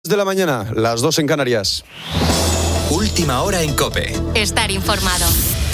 De la mañana, las 2 en Canarias. Última hora en COPE. Estar informado.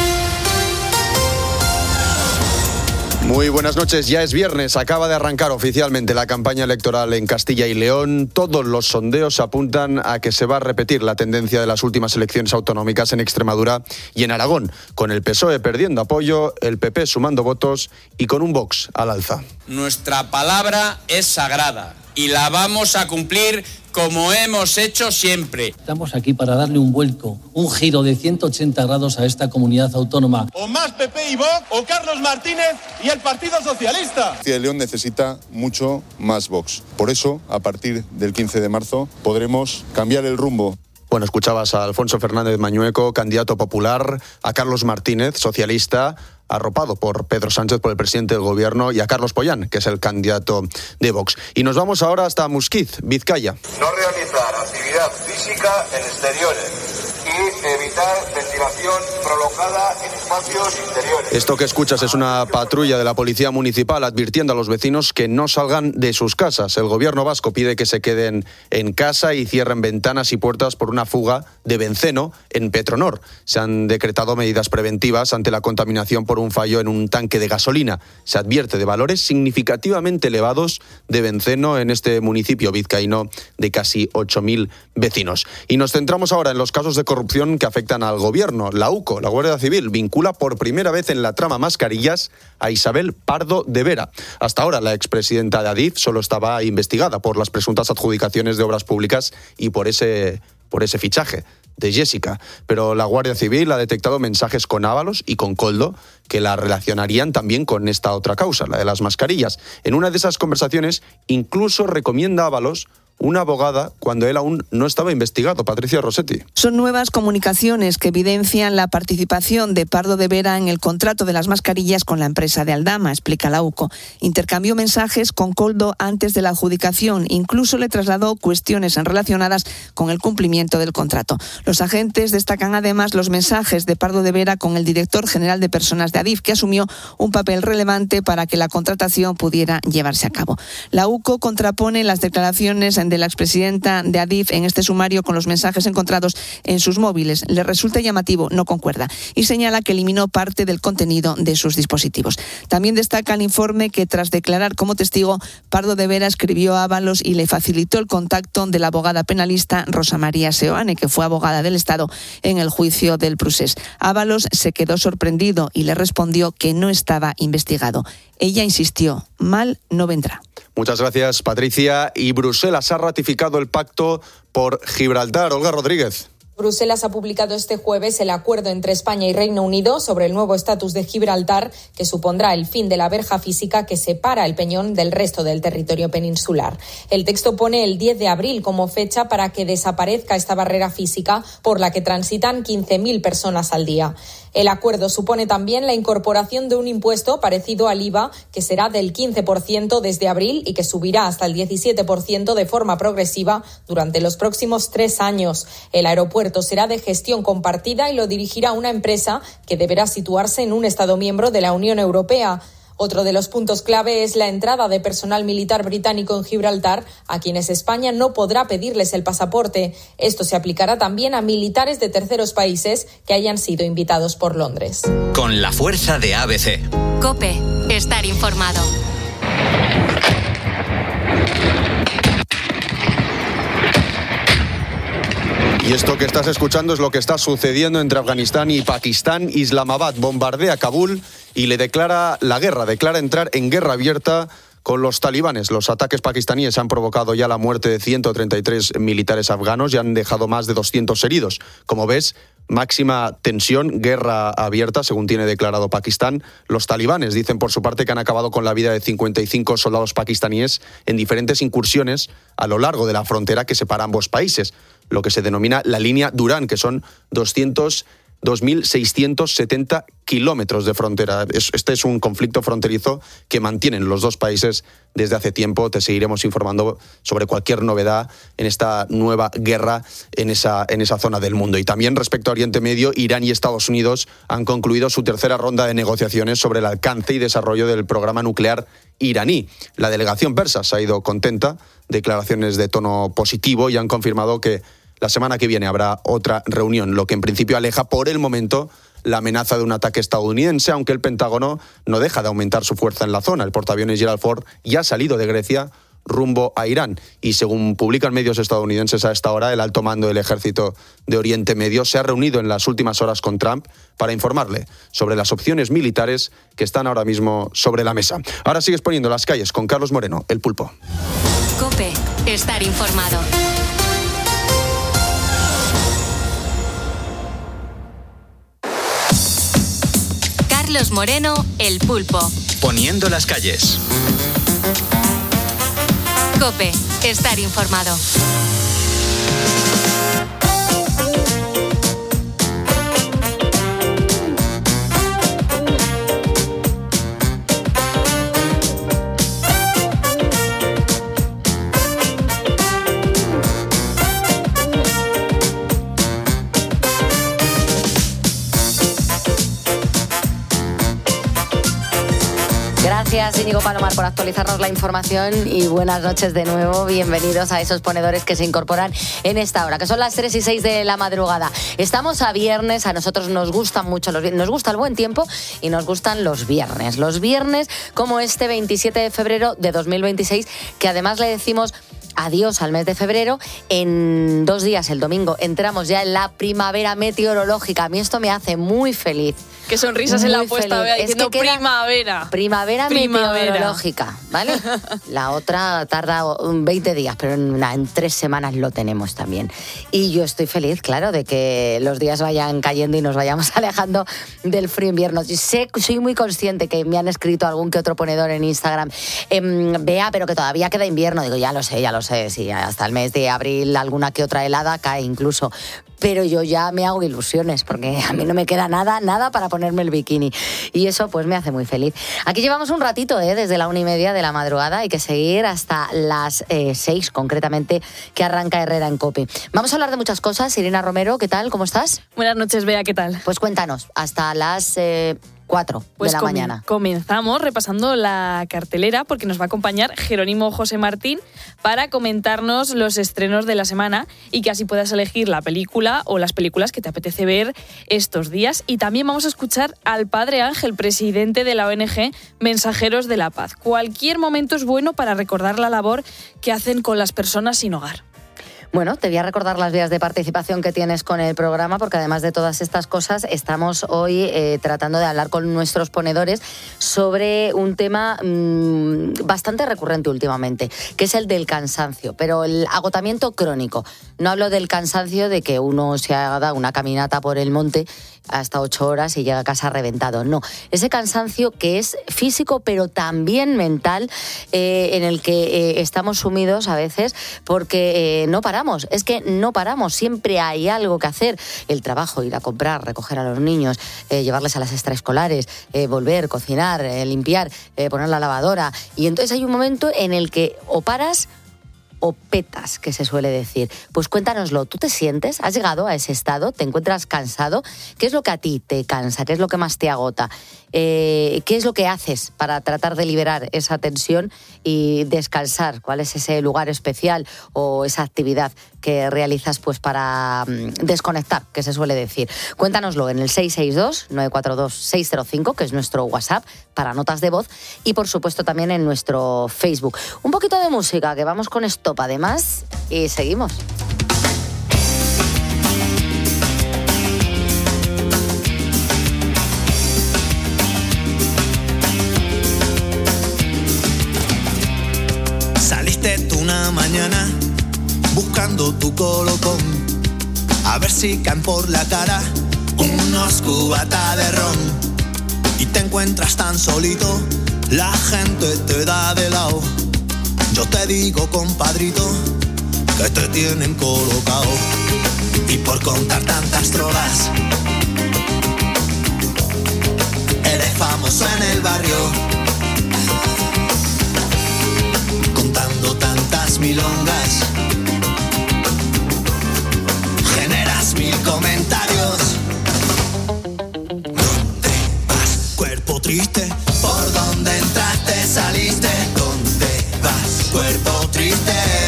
Muy buenas noches, ya es viernes, acaba de arrancar oficialmente la campaña electoral en Castilla y León. Todos los sondeos apuntan a que se va a repetir la tendencia de las últimas elecciones autonómicas en Extremadura y en Aragón, con el PSOE perdiendo apoyo, el PP sumando votos y con un Vox al alza. Nuestra palabra es sagrada y la vamos a cumplir como hemos hecho siempre. Estamos aquí para darle un vuelco, un giro de 180 grados a esta comunidad autónoma. O más PP y Vox, o Carlos Martínez y el Partido Socialista. Castilla y León necesita mucho más Vox. Por eso, a partir del 15 de marzo, podremos cambiar el rumbo. Bueno, escuchabas a Alfonso Fernández Mañueco, candidato popular, a Carlos Martínez, socialista, arropado por Pedro Sánchez, por el presidente del gobierno, y a Carlos Pollán, que es el candidato de Vox. Y nos vamos ahora hasta Musquiz, Vizcaya. No realizar actividad física en exteriores y evitar ventilación prolongada en espacios interiores. Esto que escuchas es una patrulla de la Policía Municipal advirtiendo a los vecinos que no salgan de sus casas. El gobierno vasco pide que se queden en casa y cierren ventanas y puertas por una fuga de benceno en Petronor. Se han decretado medidas preventivas ante la contaminación por un fallo en un tanque de gasolina. Se advierte de valores significativamente elevados de benceno en este municipio vizcaíno de casi 8.000 vecinos. Y nos centramos ahora en los casos de corrupción que afectan al gobierno. La UCO, la Guardia Civil, vincula por primera vez en la trama Mascarillas a Isabel Pardo de Vera. Hasta ahora la expresidenta de Adif solo estaba investigada por las presuntas adjudicaciones de obras públicas y por ese fichaje de Jessica, pero la Guardia Civil ha detectado mensajes con Ábalos y con Koldo que la relacionarían también con esta otra causa, la de las mascarillas. En una de esas conversaciones incluso recomienda a Ábalos una abogada cuando él aún no estaba investigado. Patricia Rossetti. Son nuevas comunicaciones que evidencian la participación de Pardo de Vera en el contrato de las mascarillas con la empresa de Aldama, explica la UCO. Intercambió mensajes con Koldo antes de la adjudicación, incluso le trasladó cuestiones relacionadas con el cumplimiento del contrato. Los agentes destacan además los mensajes de Pardo de Vera con el director general de personas de Adif, que asumió un papel relevante para que la contratación pudiera llevarse a cabo. La UCO contrapone las declaraciones de la expresidenta de Adif en este sumario con los mensajes encontrados en sus móviles. Le resulta llamativo, no concuerda, y señala que eliminó parte del contenido de sus dispositivos. También destaca el informe que tras declarar como testigo, Pardo de Vera escribió a Ábalos y le facilitó el contacto de la abogada penalista Rosa María Seoane, que fue abogada del Estado en el juicio del Prusés. Ábalos se quedó sorprendido y le respondió que no estaba investigado. Ella insistió, mal no vendrá. Muchas gracias, Patricia. Y Bruselas ha ratificado el pacto por Gibraltar. Olga Rodríguez. Bruselas ha publicado este jueves el acuerdo entre España y Reino Unido sobre el nuevo estatus de Gibraltar, que supondrá el fin de la verja física que separa el peñón del resto del territorio peninsular. El texto pone el 10 de abril como fecha para que desaparezca esta barrera física por la que transitan 15.000 personas al día. El acuerdo supone también la incorporación de un impuesto parecido al IVA, que será del 15% desde abril y que subirá hasta el 17% de forma progresiva durante los próximos 3 años. El aeropuerto será de gestión compartida y lo dirigirá una empresa que deberá situarse en un Estado miembro de la Unión Europea. Otro de los puntos clave es la entrada de personal militar británico en Gibraltar, a quienes España no podrá pedirles el pasaporte. Esto se aplicará también a militares de terceros países que hayan sido invitados por Londres. Con la fuerza de ABC. COPE. Estar informado. Y esto que estás escuchando es lo que está sucediendo entre Afganistán y Pakistán. Islamabad bombardea Kabul y le declara la guerra, declara entrar en guerra abierta con los talibanes. Los ataques pakistaníes han provocado ya la muerte de 133 militares afganos y han dejado más de 200 heridos. Como ves, máxima tensión, guerra abierta, según tiene declarado Pakistán. Los talibanes dicen por su parte que han acabado con la vida de 55 soldados pakistaníes en diferentes incursiones a lo largo de la frontera que separa ambos países, lo que se denomina la línea Durán, que son 2.670 kilómetros de frontera. Este es un conflicto fronterizo que mantienen los dos países desde hace tiempo. Te seguiremos informando sobre cualquier novedad en esta nueva guerra en esa zona del mundo. Y también respecto a Oriente Medio, Irán y Estados Unidos han concluido su tercera ronda de negociaciones sobre el alcance y desarrollo del programa nuclear iraní. La delegación persa se ha ido contenta declaraciones de tono positivo y han confirmado que la semana que viene habrá otra reunión, lo que en principio aleja por el momento la amenaza de un ataque estadounidense, aunque el Pentágono no deja de aumentar su fuerza en la zona. El portaaviones Gerald Ford ya ha salido de Grecia rumbo a Irán y según publican medios estadounidenses a esta hora, el alto mando del ejército de Oriente Medio se ha reunido en las últimas horas con Trump para informarle sobre las opciones militares que están ahora mismo sobre la mesa. Ahora sigues poniendo las calles con Carlos Moreno, El Pulpo. COPE, estar informado. Carlos Moreno, El Pulpo. Poniendo las calles. COPE, estar informado. Gracias, Íñigo Palomar, por actualizarnos la información y buenas noches de nuevo. Bienvenidos a esos ponedores que se incorporan en esta hora, que son las 3 y 6 de la madrugada. Estamos a viernes, a nosotros nos gustan mucho los viernes, nos gusta el buen tiempo y nos gustan los viernes. Los viernes como este 27 de febrero de 2026, que además le decimos adiós al mes de febrero. En 2 días, el domingo, entramos ya en la primavera meteorológica. A mí esto me hace muy feliz. Qué sonrisa se la ha puesto, diciendo primavera. Primavera meteorológica, ¿vale? La otra tarda 20 días, pero en 3 semanas lo tenemos también. Y yo estoy feliz, claro, de que los días vayan cayendo y nos vayamos alejando del frío invierno. Soy muy consciente que me han escrito algún que otro ponedor en Instagram. Vea, pero que todavía queda invierno. Digo, ya lo sé, sí, hasta el mes de abril alguna que otra helada cae incluso. Pero yo ya me hago ilusiones porque a mí no me queda nada para ponerme el bikini. Y eso pues me hace muy feliz. Aquí llevamos un ratito, desde la 1:30 de la madrugada. Hay que seguir hasta las 6, concretamente, que arranca Herrera en COPE. Vamos a hablar de muchas cosas. Irina Romero, ¿qué tal? ¿Cómo estás? Buenas noches, Bea, ¿qué tal? Pues cuéntanos, hasta las 4 pues de la mañana. Comenzamos repasando la cartelera porque nos va a acompañar Jerónimo José Martín para comentarnos los estrenos de la semana y que así puedas elegir la película o las películas que te apetece ver estos días. Y también vamos a escuchar al Padre Ángel, presidente de la ONG Mensajeros de la Paz. Cualquier momento es bueno para recordar la labor que hacen con las personas sin hogar. Bueno, te voy a recordar las vías de participación que tienes con el programa, porque además de todas estas cosas, estamos hoy tratando de hablar con nuestros ponedores sobre un tema bastante recurrente últimamente, que es el del cansancio, pero el agotamiento crónico. No hablo del cansancio de que uno se haga dado una caminata por el monte hasta 8 horas y llega a casa reventado. No, ese cansancio que es físico pero también mental, en el que estamos sumidos a veces porque no paramos. Es que no paramos, siempre hay algo que hacer. El trabajo, ir a comprar, recoger a los niños, llevarles a las extraescolares, volver, cocinar, limpiar, poner la lavadora. Y entonces hay un momento en el que o paras o petas, que se suele decir. Pues cuéntanoslo, ¿tú te sientes? ¿Has llegado a ese estado? ¿Te encuentras cansado? ¿Qué es lo que a ti te cansa? ¿Qué es lo que más te agota? ¿Qué es lo que haces para tratar de liberar esa tensión y descansar? ¿Cuál es ese lugar especial o esa actividad que realizas pues para desconectar, que se suele decir? Cuéntanoslo en el 662-942-605, que es nuestro WhatsApp para notas de voz, y por supuesto también en nuestro Facebook. Un poquito de música, que vamos con Stop además, y seguimos. Saliste tú una mañana buscando tu colocón, a ver si caen por la cara unos cubatas de ron, y te encuentras tan solito, la gente te da de lado. Yo te digo, compadrito, que te tienen colocado, y por contar tantas drogas eres famoso en el barrio, contando tantas milongas, generas 1000 comentarios. ¿Dónde vas, cuerpo triste? ¿Por dónde entraste, saliste? ¿Dónde vas, cuerpo triste?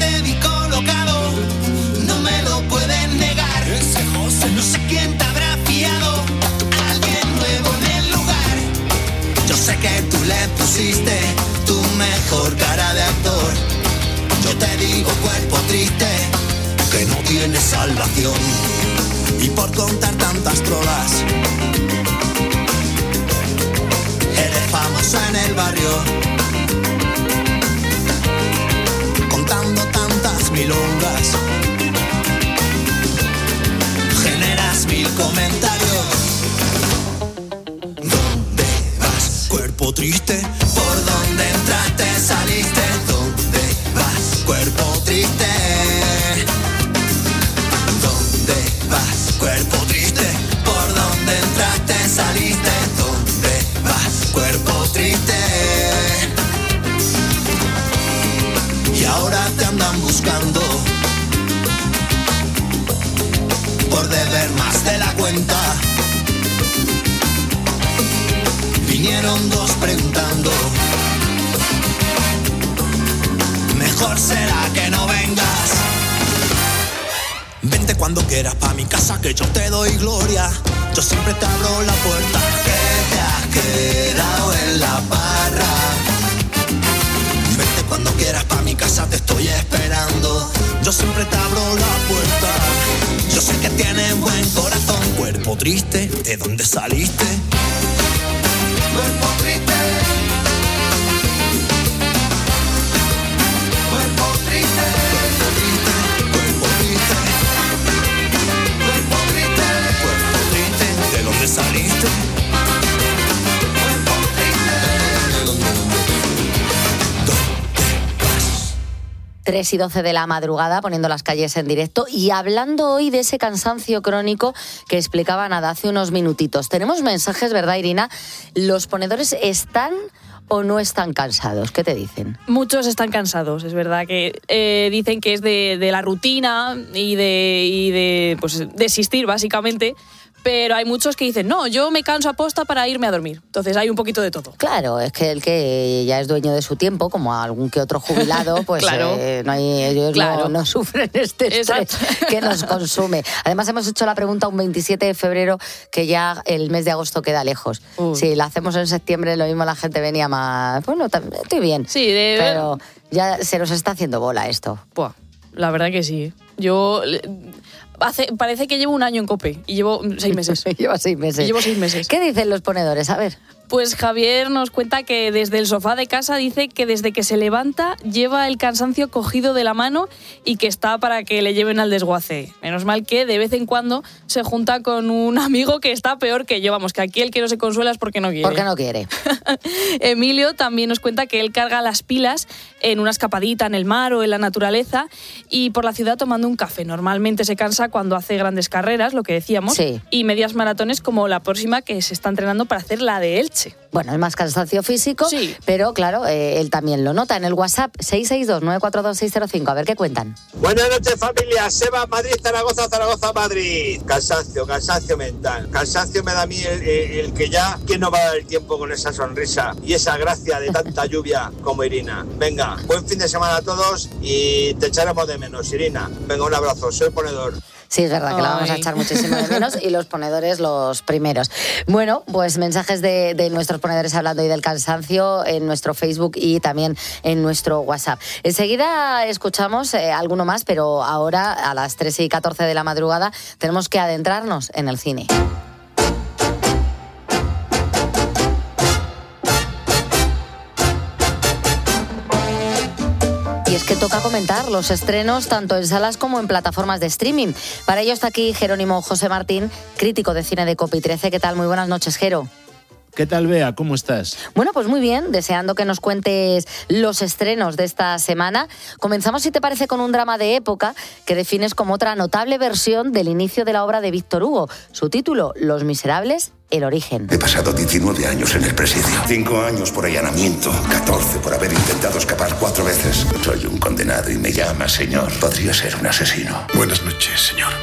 te vi colocado, no me lo pueden negar. Ese José, no sé quién te habrá fiado, alguien nuevo en el lugar. Yo sé que tú le pusiste tu mejor cara de actor. Yo te digo, cuerpo triste, que no tiene salvación. Y por contar tantas trolas, eres famosa en el barrio, contando tantas milongas, generas 1000 comentarios. ¿Dónde vas, cuerpo triste? ¿Por dónde entraste, saliste? ¿Dónde vas, cuerpo triste? ¿Dónde vas, cuerpo triste? ¿Por dónde entraste, saliste? ¿Dónde vas, cuerpo triste? Y ahora te andan buscando por deber más de la cuenta. Vinieron 2 preguntando, mejor será que no vengas. Vente cuando quieras pa' mi casa, que yo te doy gloria. Yo siempre te abro la puerta, que te has quedado en la barra. Vente cuando quieras pa' mi casa, te estoy esperando. Yo siempre te abro la puerta. Yo sé que tienes buen corazón, cuerpo triste, ¿de dónde saliste? Cuerpo triste, cuerpo triste, cuerpo triste, cuerpo triste, cuerpo triste, ¿de dónde saliste? Cuerpo triste, ¿de dónde vas? 3:12 de la madrugada, poniendo las calles en directo y hablando hoy de ese cansancio crónico que explicaba Nada hace unos minutitos. Tenemos mensajes, ¿verdad, Irina? ¿Los ponedores están o no están cansados? ¿Qué te dicen? Muchos están cansados, es verdad que dicen que es de la rutina y de pues, desistir, básicamente. Pero hay muchos que dicen, no, yo me canso aposta para irme a dormir. Entonces hay un poquito de todo. Claro, es que el que ya es dueño de su tiempo, como algún que otro jubilado, pues claro. Ellos Claro. no sufren este estrés que nos consume. Además hemos hecho la pregunta un 27 de febrero, que ya el mes de agosto queda lejos. Si la hacemos en septiembre, lo mismo la gente venía más... Bueno, estoy bien. Sí, pero ya se nos está haciendo bola esto. Buah, la verdad que sí. Yo... parece que llevo un año en COPE y llevo 6 meses. Llevo 6 meses. Llevo 6 meses. ¿Qué dicen los ponedores? A ver. Pues Javier nos cuenta que desde el sofá de casa dice que desde que se levanta lleva el cansancio cogido de la mano y que está para que le lleven al desguace. Menos mal que de vez en cuando se junta con un amigo que está peor que yo. Vamos, que aquí el que no se consuela es porque no quiere. Porque no quiere. Emilio también nos cuenta que él carga las pilas en una escapadita en el mar o en la naturaleza y por la ciudad tomando un café. Normalmente se cansa cuando hace grandes carreras, lo que decíamos, sí, y medias maratones como la próxima que se está entrenando para hacer la de Elche. Bueno, es más cansancio físico, sí, pero claro, él también lo nota. En el WhatsApp 662-942-605. A ver qué cuentan. Buenas noches, familia. Seba, Madrid, Zaragoza, Zaragoza, Madrid. Cansancio mental. Cansancio me da a mí el que ya, ¿quién no va a dar el tiempo con esa sonrisa y esa gracia de tanta lluvia como Irina? Venga, buen fin de semana a todos y te echaremos de menos, Irina. Venga, un abrazo. Soy ponedor. Sí, es verdad que la vamos a echar muchísimo de menos y los ponedores los primeros. Bueno, pues mensajes de nuestros ponedores hablando hoy del cansancio en nuestro Facebook y también en nuestro WhatsApp. Enseguida escuchamos alguno más, pero ahora a las 3:14 de la madrugada tenemos que adentrarnos en el cine. Y es que toca comentar los estrenos tanto en salas como en plataformas de streaming. Para ello está aquí Jerónimo José Martín, crítico de cine de COPE 13. ¿Qué tal? Muy buenas noches, Jero. ¿Qué tal, Bea? ¿Cómo estás? Bueno, pues muy bien, deseando que nos cuentes los estrenos de esta semana. Comenzamos, si te parece, con un drama de época que defines como otra notable versión del inicio de la obra de Víctor Hugo. Su título, Los Miserables, el origen. He pasado 19 años en el presidio. 5 años por allanamiento, 14 por haber intentado escapar 4 veces. Soy un condenado y me llama señor. Podría ser un asesino. Buenas noches, señor.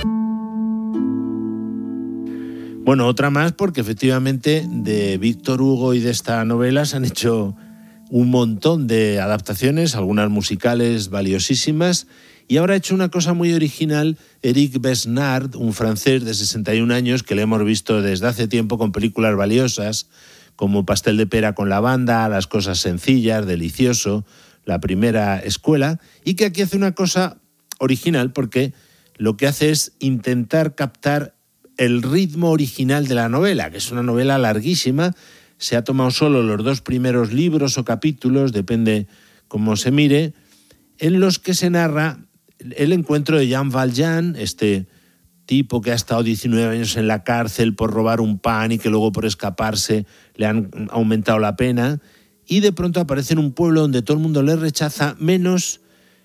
Bueno, otra más porque efectivamente de Víctor Hugo y de esta novela se han hecho un montón de adaptaciones, algunas musicales valiosísimas, y ahora ha hecho una cosa muy original Éric Besnard, un francés de 61 años que le hemos visto desde hace tiempo con películas valiosas como Pastel de pera con lavanda, Las cosas sencillas, Delicioso, La primera escuela, y que aquí hace una cosa original porque lo que hace es intentar captar el ritmo original de la novela, que es una novela larguísima. Se ha tomado solo los 2 primeros libros o capítulos, depende cómo se mire, en los que se narra el encuentro de Jean Valjean, este tipo que ha estado 19 años en la cárcel por robar un pan y que luego por escaparse le han aumentado la pena, y de pronto aparece en un pueblo donde todo el mundo le rechaza, menos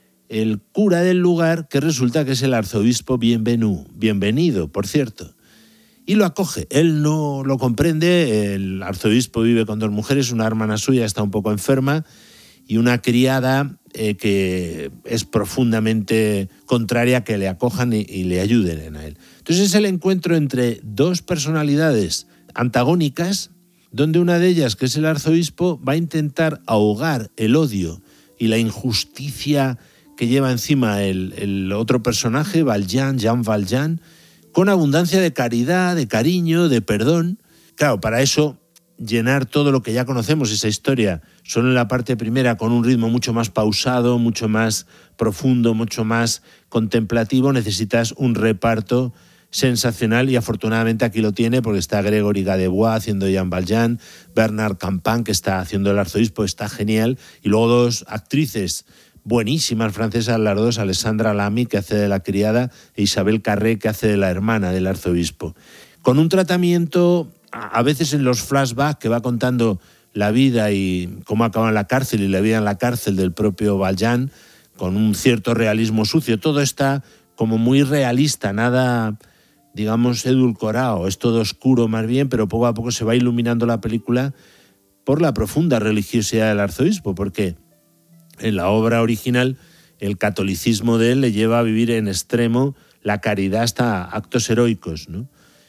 el cura del lugar, que resulta que es el arzobispo bienvenido, por cierto, y lo acoge. Él no lo comprende, el arzobispo vive con 2 mujeres, una hermana suya está un poco enferma y una criada que es profundamente contraria a que le acojan y le ayuden a él. Entonces es el encuentro entre 2 personalidades antagónicas, donde una de ellas, que es el arzobispo, va a intentar ahogar el odio y la injusticia que lleva encima el otro personaje, Jean Valjean, con abundancia de caridad, de cariño, de perdón. Claro, para eso, llenar todo lo que ya conocemos, esa historia, solo en la parte primera, con un ritmo mucho más pausado, mucho más profundo, mucho más contemplativo, necesitas un reparto sensacional, y afortunadamente aquí lo tiene porque está Gregory Gadebois haciendo Jean Valjean, Bernard Campan, que está haciendo el arzobispo, está genial, y luego 2 actrices buenísimas francesas, las 2, Alessandra Lamy, que hace de la criada, e Isabel Carré, que hace de la hermana del arzobispo, con un tratamiento a veces en los flashbacks que va contando la vida y cómo acaba en la cárcel y la vida en la cárcel del propio Valjean, con un cierto realismo sucio. Todo está como muy realista, nada, digamos, edulcorado, es todo oscuro más bien, pero poco a poco se va iluminando la película por la profunda religiosidad del arzobispo, porque en la obra original el catolicismo de él le lleva a vivir en extremo la caridad hasta actos heroicos, ¿no?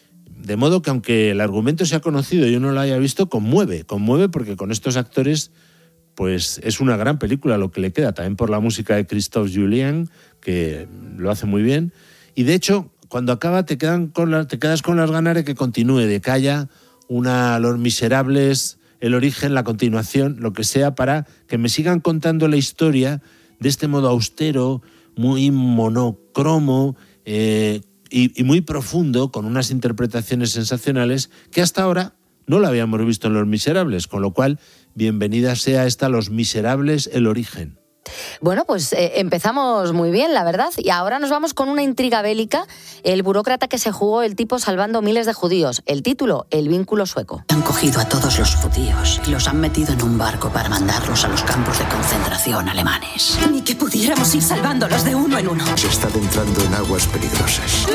De modo que aunque el argumento sea conocido y yo no lo haya visto, conmueve porque con estos actores pues es una gran película lo que le queda, también por la música de Christophe Julien, que lo hace muy bien, y de hecho cuando acaba te quedas con las ganas de que continúe, de que haya una Los Miserables, el origen, la continuación, lo que sea, para que me sigan contando la historia de este modo austero, muy monocromo y muy profundo, con unas interpretaciones sensacionales que hasta ahora no la habíamos visto en Los Miserables, con lo cual, bienvenida sea esta Los Miserables, el origen. Bueno, pues empezamos muy bien, la verdad. Y ahora nos vamos con una intriga bélica. El burócrata que se jugó el tipo salvando miles de judíos. El título, El vínculo sueco. Han cogido a todos los judíos y los han metido en un barco para mandarlos a los campos de concentración alemanes. Ni que pudiéramos ir salvándolos de uno en uno. Se está adentrando en aguas peligrosas.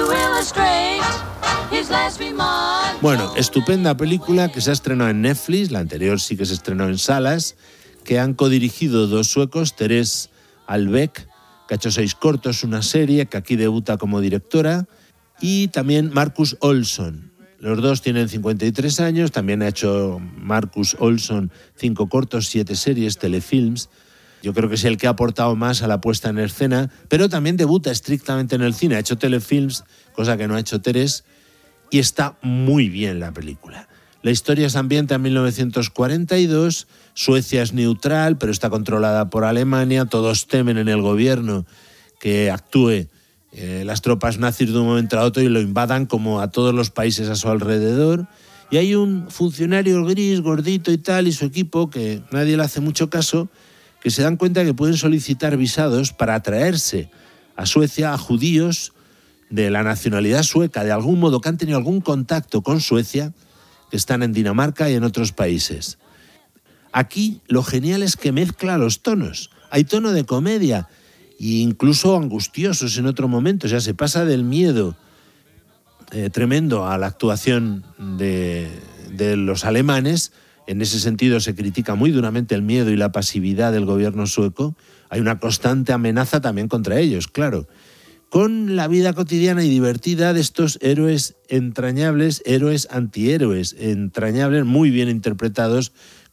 Bueno, estupenda película que se ha estrenado en Netflix, la anterior sí que se estrenó en salas, que han codirigido 2 suecos, Therese Albeck, que ha hecho 6 cortos, una serie, que aquí debuta como directora, y también Marcus Olsson. Los 2 tienen 53 años, también ha hecho Marcus Olsson 5 cortos, 7 series, telefilms. Yo creo que es el que ha aportado más a la puesta en escena, pero también debuta estrictamente en el cine. Ha hecho telefilms, cosa que no ha hecho Therese, y está muy bien la película. La historia se ambienta en 1942, Suecia es neutral, pero está controlada por Alemania, todos temen en el gobierno que actúe las tropas nazis de un momento a otro y lo invadan como a todos los países a su alrededor. Y hay un funcionario gris, gordito y tal, y su equipo, que nadie le hace mucho caso, que se dan cuenta que pueden solicitar visados para atraerse a Suecia a judíos de la nacionalidad sueca, de algún modo que han tenido algún contacto con Suecia, que están en Dinamarca y en otros países. Aquí lo genial es que mezcla los tonos. Hay tono de comedia e incluso angustiosos en otro momento. O sea, se pasa del miedo tremendo a la actuación de los alemanes. En ese sentido se critica muy duramente el miedo y la pasividad del gobierno sueco. Hay una constante amenaza también contra ellos, claro. Con la vida cotidiana y divertida de estos héroes entrañables, héroes antihéroes entrañables, muy bien interpretados,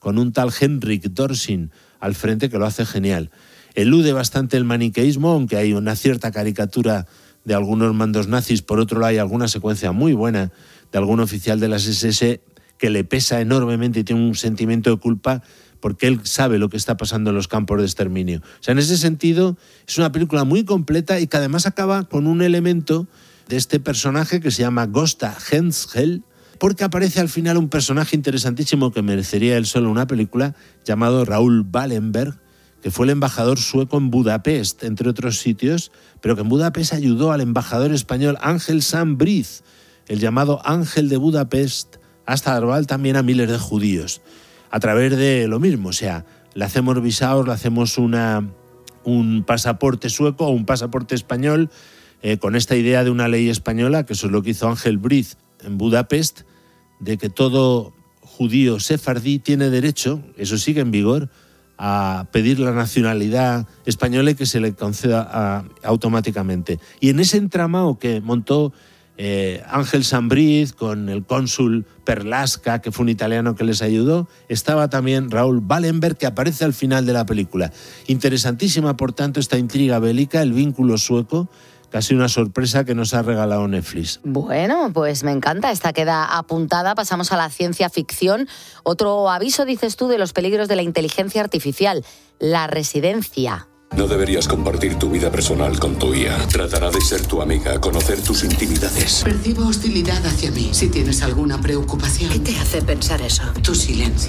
con un tal Henrik Dorsin al frente que lo hace genial. Elude bastante el maniqueísmo, aunque hay una cierta caricatura de algunos mandos nazis. Por otro lado, hay alguna secuencia muy buena de algún oficial de las SS que le pesa enormemente y tiene un sentimiento de culpa porque él sabe lo que está pasando en los campos de exterminio. O sea, en ese sentido, es una película muy completa y que además acaba con un elemento de este personaje que se llama Gösta Hensel, porque aparece al final un personaje interesantísimo que merecería él solo una película, llamado Raoul Wallenberg, que fue el embajador sueco en Budapest, entre otros sitios, pero que en Budapest ayudó al embajador español Ángel Sambriz, el llamado Ángel de Budapest, a salvar también a miles de judíos, a través de lo mismo, o sea, le hacemos visados, le hacemos un pasaporte sueco o un pasaporte español, con esta idea de una ley española, que eso es lo que hizo Ángel Briz en Budapest, de que todo judío sefardí tiene derecho, eso sigue en vigor, a pedir la nacionalidad española y que se le conceda automáticamente. Y en ese entramado que montó Ángel Sambriz con el cónsul Perlasca, que fue un italiano que les ayudó, estaba también Raoul Wallenberg, que aparece al final de la película. Interesantísima, por tanto, esta intriga bélica, el vínculo sueco, casi una sorpresa que nos ha regalado Netflix. Bueno, pues me encanta, esta queda apuntada. Pasamos a la ciencia ficción. Otro aviso, dices tú, de los peligros de la inteligencia artificial, La Residencia. No deberías compartir tu vida personal con tu IA. Tratará de ser tu amiga, conocer tus intimidades. Percibo hostilidad hacia mí. Si tienes alguna preocupación. ¿Qué te hace pensar eso? Tu silencio.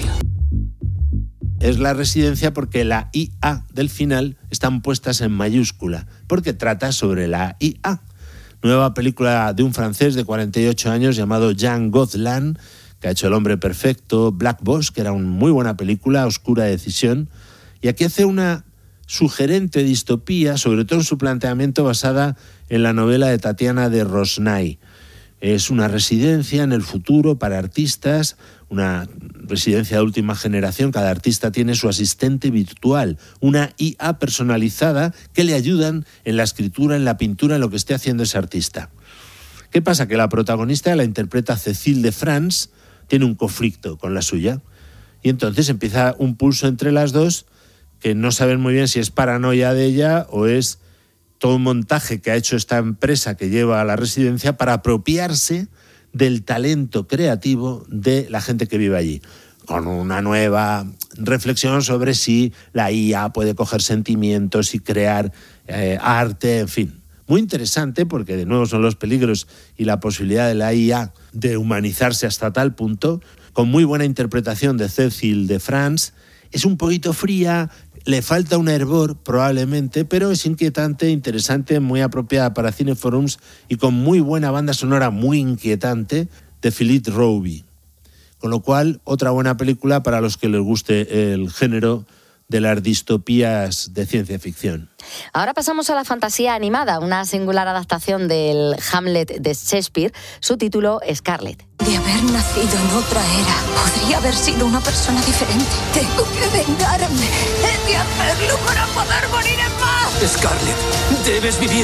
Es La Residencia porque la IA del final están puestas en mayúscula, porque trata sobre la IA. Nueva película de un francés de 48 años llamado Jean Gozlan, que ha hecho El hombre perfecto, Black Box, que era una muy buena película, Oscura decisión, y aquí hace una sugerente distopía, sobre todo en su planteamiento basada en la novela de Tatiana de Rosnay. Es una residencia en el futuro para artistas, una residencia de última generación. Cada artista tiene su asistente virtual, una IA personalizada que le ayudan en la escritura, en la pintura, en lo que esté haciendo ese artista. ¿Qué pasa? Que la protagonista, la interpreta Cécile de France, tiene un conflicto con la suya y entonces empieza un pulso entre las dos que no saben muy bien si es paranoia de ella o es todo un montaje que ha hecho esta empresa que lleva a la residencia para apropiarse del talento creativo de la gente que vive allí, con una nueva reflexión sobre si la IA puede coger sentimientos y crear arte, en fin. Muy interesante porque de nuevo son los peligros y la posibilidad de la IA de humanizarse hasta tal punto, con muy buena interpretación de Cécile de France. Es un poquito fría, le falta un hervor probablemente, pero es inquietante, interesante, muy apropiada para cineforums y con muy buena banda sonora muy inquietante de Philippe Rouby. Con lo cual, otra buena película para los que les guste el género de las distopías de ciencia ficción. Ahora pasamos a la fantasía animada, una singular adaptación del Hamlet de Shakespeare, su título Scarlett. De haber nacido en otra era, podría haber sido una persona diferente. Tengo que vengarme. He de hacerlo para poder morir en paz. Scarlett, debes vivir.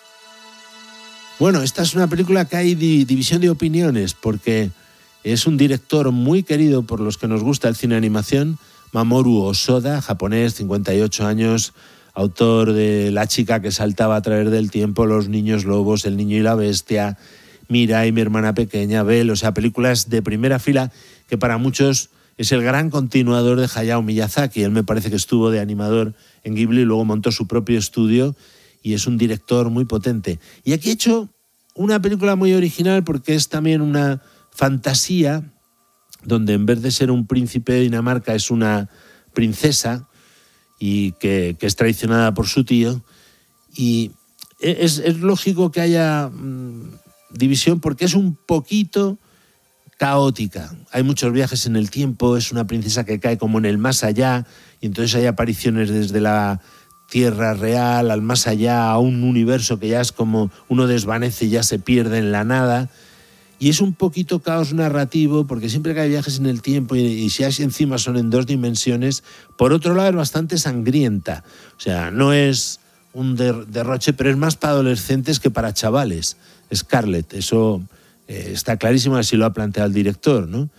Bueno, esta es una película que hay división de opiniones, porque es un director muy querido por los que nos gusta el cine de animación, Mamoru Hosoda, japonés, 58 años, autor de La chica que saltaba a través del tiempo, Los niños lobos, El niño y la bestia, Mirai, mi hermana pequeña, Belle, o sea, películas de primera fila que para muchos es el gran continuador de Hayao Miyazaki. Él me parece que estuvo de animador en Ghibli, luego montó su propio estudio y es un director muy potente. Y aquí he hecho una película muy original porque es también una fantasía donde en vez de ser un príncipe de Dinamarca es una princesa y que es traicionada por su tío. Y es lógico que haya división porque es un poquito caótica. Hay muchos viajes en el tiempo, es una princesa que cae como en el más allá y entonces hay apariciones desde la tierra real al más allá, a un universo que ya es como uno desvanece y ya se pierde en la nada. Y es un poquito caos narrativo porque siempre que hay viajes en el tiempo y si así encima son en dos dimensiones, por otro lado es bastante sangrienta. O sea, no es un derroche, pero es más para adolescentes que para chavales. Scarlett, eso está clarísimo, así lo ha planteado el director, ¿no?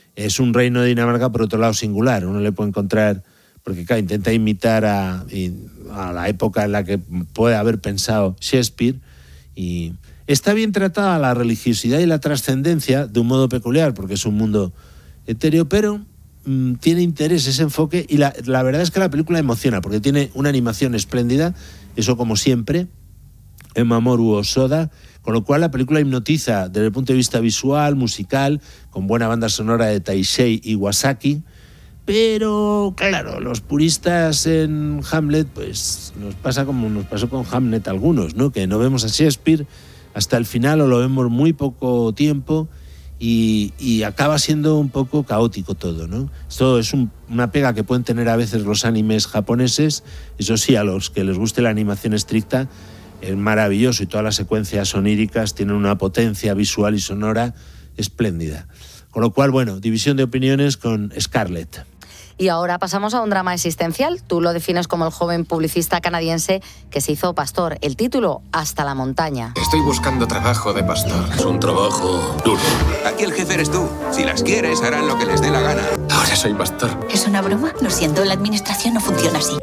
es un reino de Dinamarca, por otro lado, singular. Uno le puede encontrar, porque claro, intenta imitar a la época en la que puede haber pensado Shakespeare, y está bien tratada la religiosidad y la trascendencia de un modo peculiar, porque es un mundo etéreo, pero tiene interés ese enfoque, y la verdad es que la película emociona, porque tiene una animación espléndida, eso como siempre, Mamoru Hosoda, con lo cual la película hipnotiza desde el punto de vista visual, musical, con buena banda sonora de Taishei Iwasaki, pero claro, los puristas en Hamlet, pues nos pasa como nos pasó con Hamlet a algunos, ¿no? Que no vemos a Shakespeare hasta el final, o lo vemos muy poco tiempo, y acaba siendo un poco caótico todo, ¿no? Esto es una pega que pueden tener a veces los animes japoneses. Eso sí, a los que les guste la animación estricta, es maravilloso, y todas las secuencias oníricas tienen una potencia visual y sonora espléndida. Con lo cual, bueno, división de opiniones con Scarlett. Y ahora pasamos a un drama existencial. Tú lo defines como el joven publicista canadiense que se hizo pastor. El título, Hasta la montaña. Estoy buscando trabajo de pastor. Es un trabajo duro. Aquí el jefe eres tú. Si las quieres, harán lo que les dé la gana. Ahora soy pastor. ¿Es una broma? Lo siento, la administración no funciona así.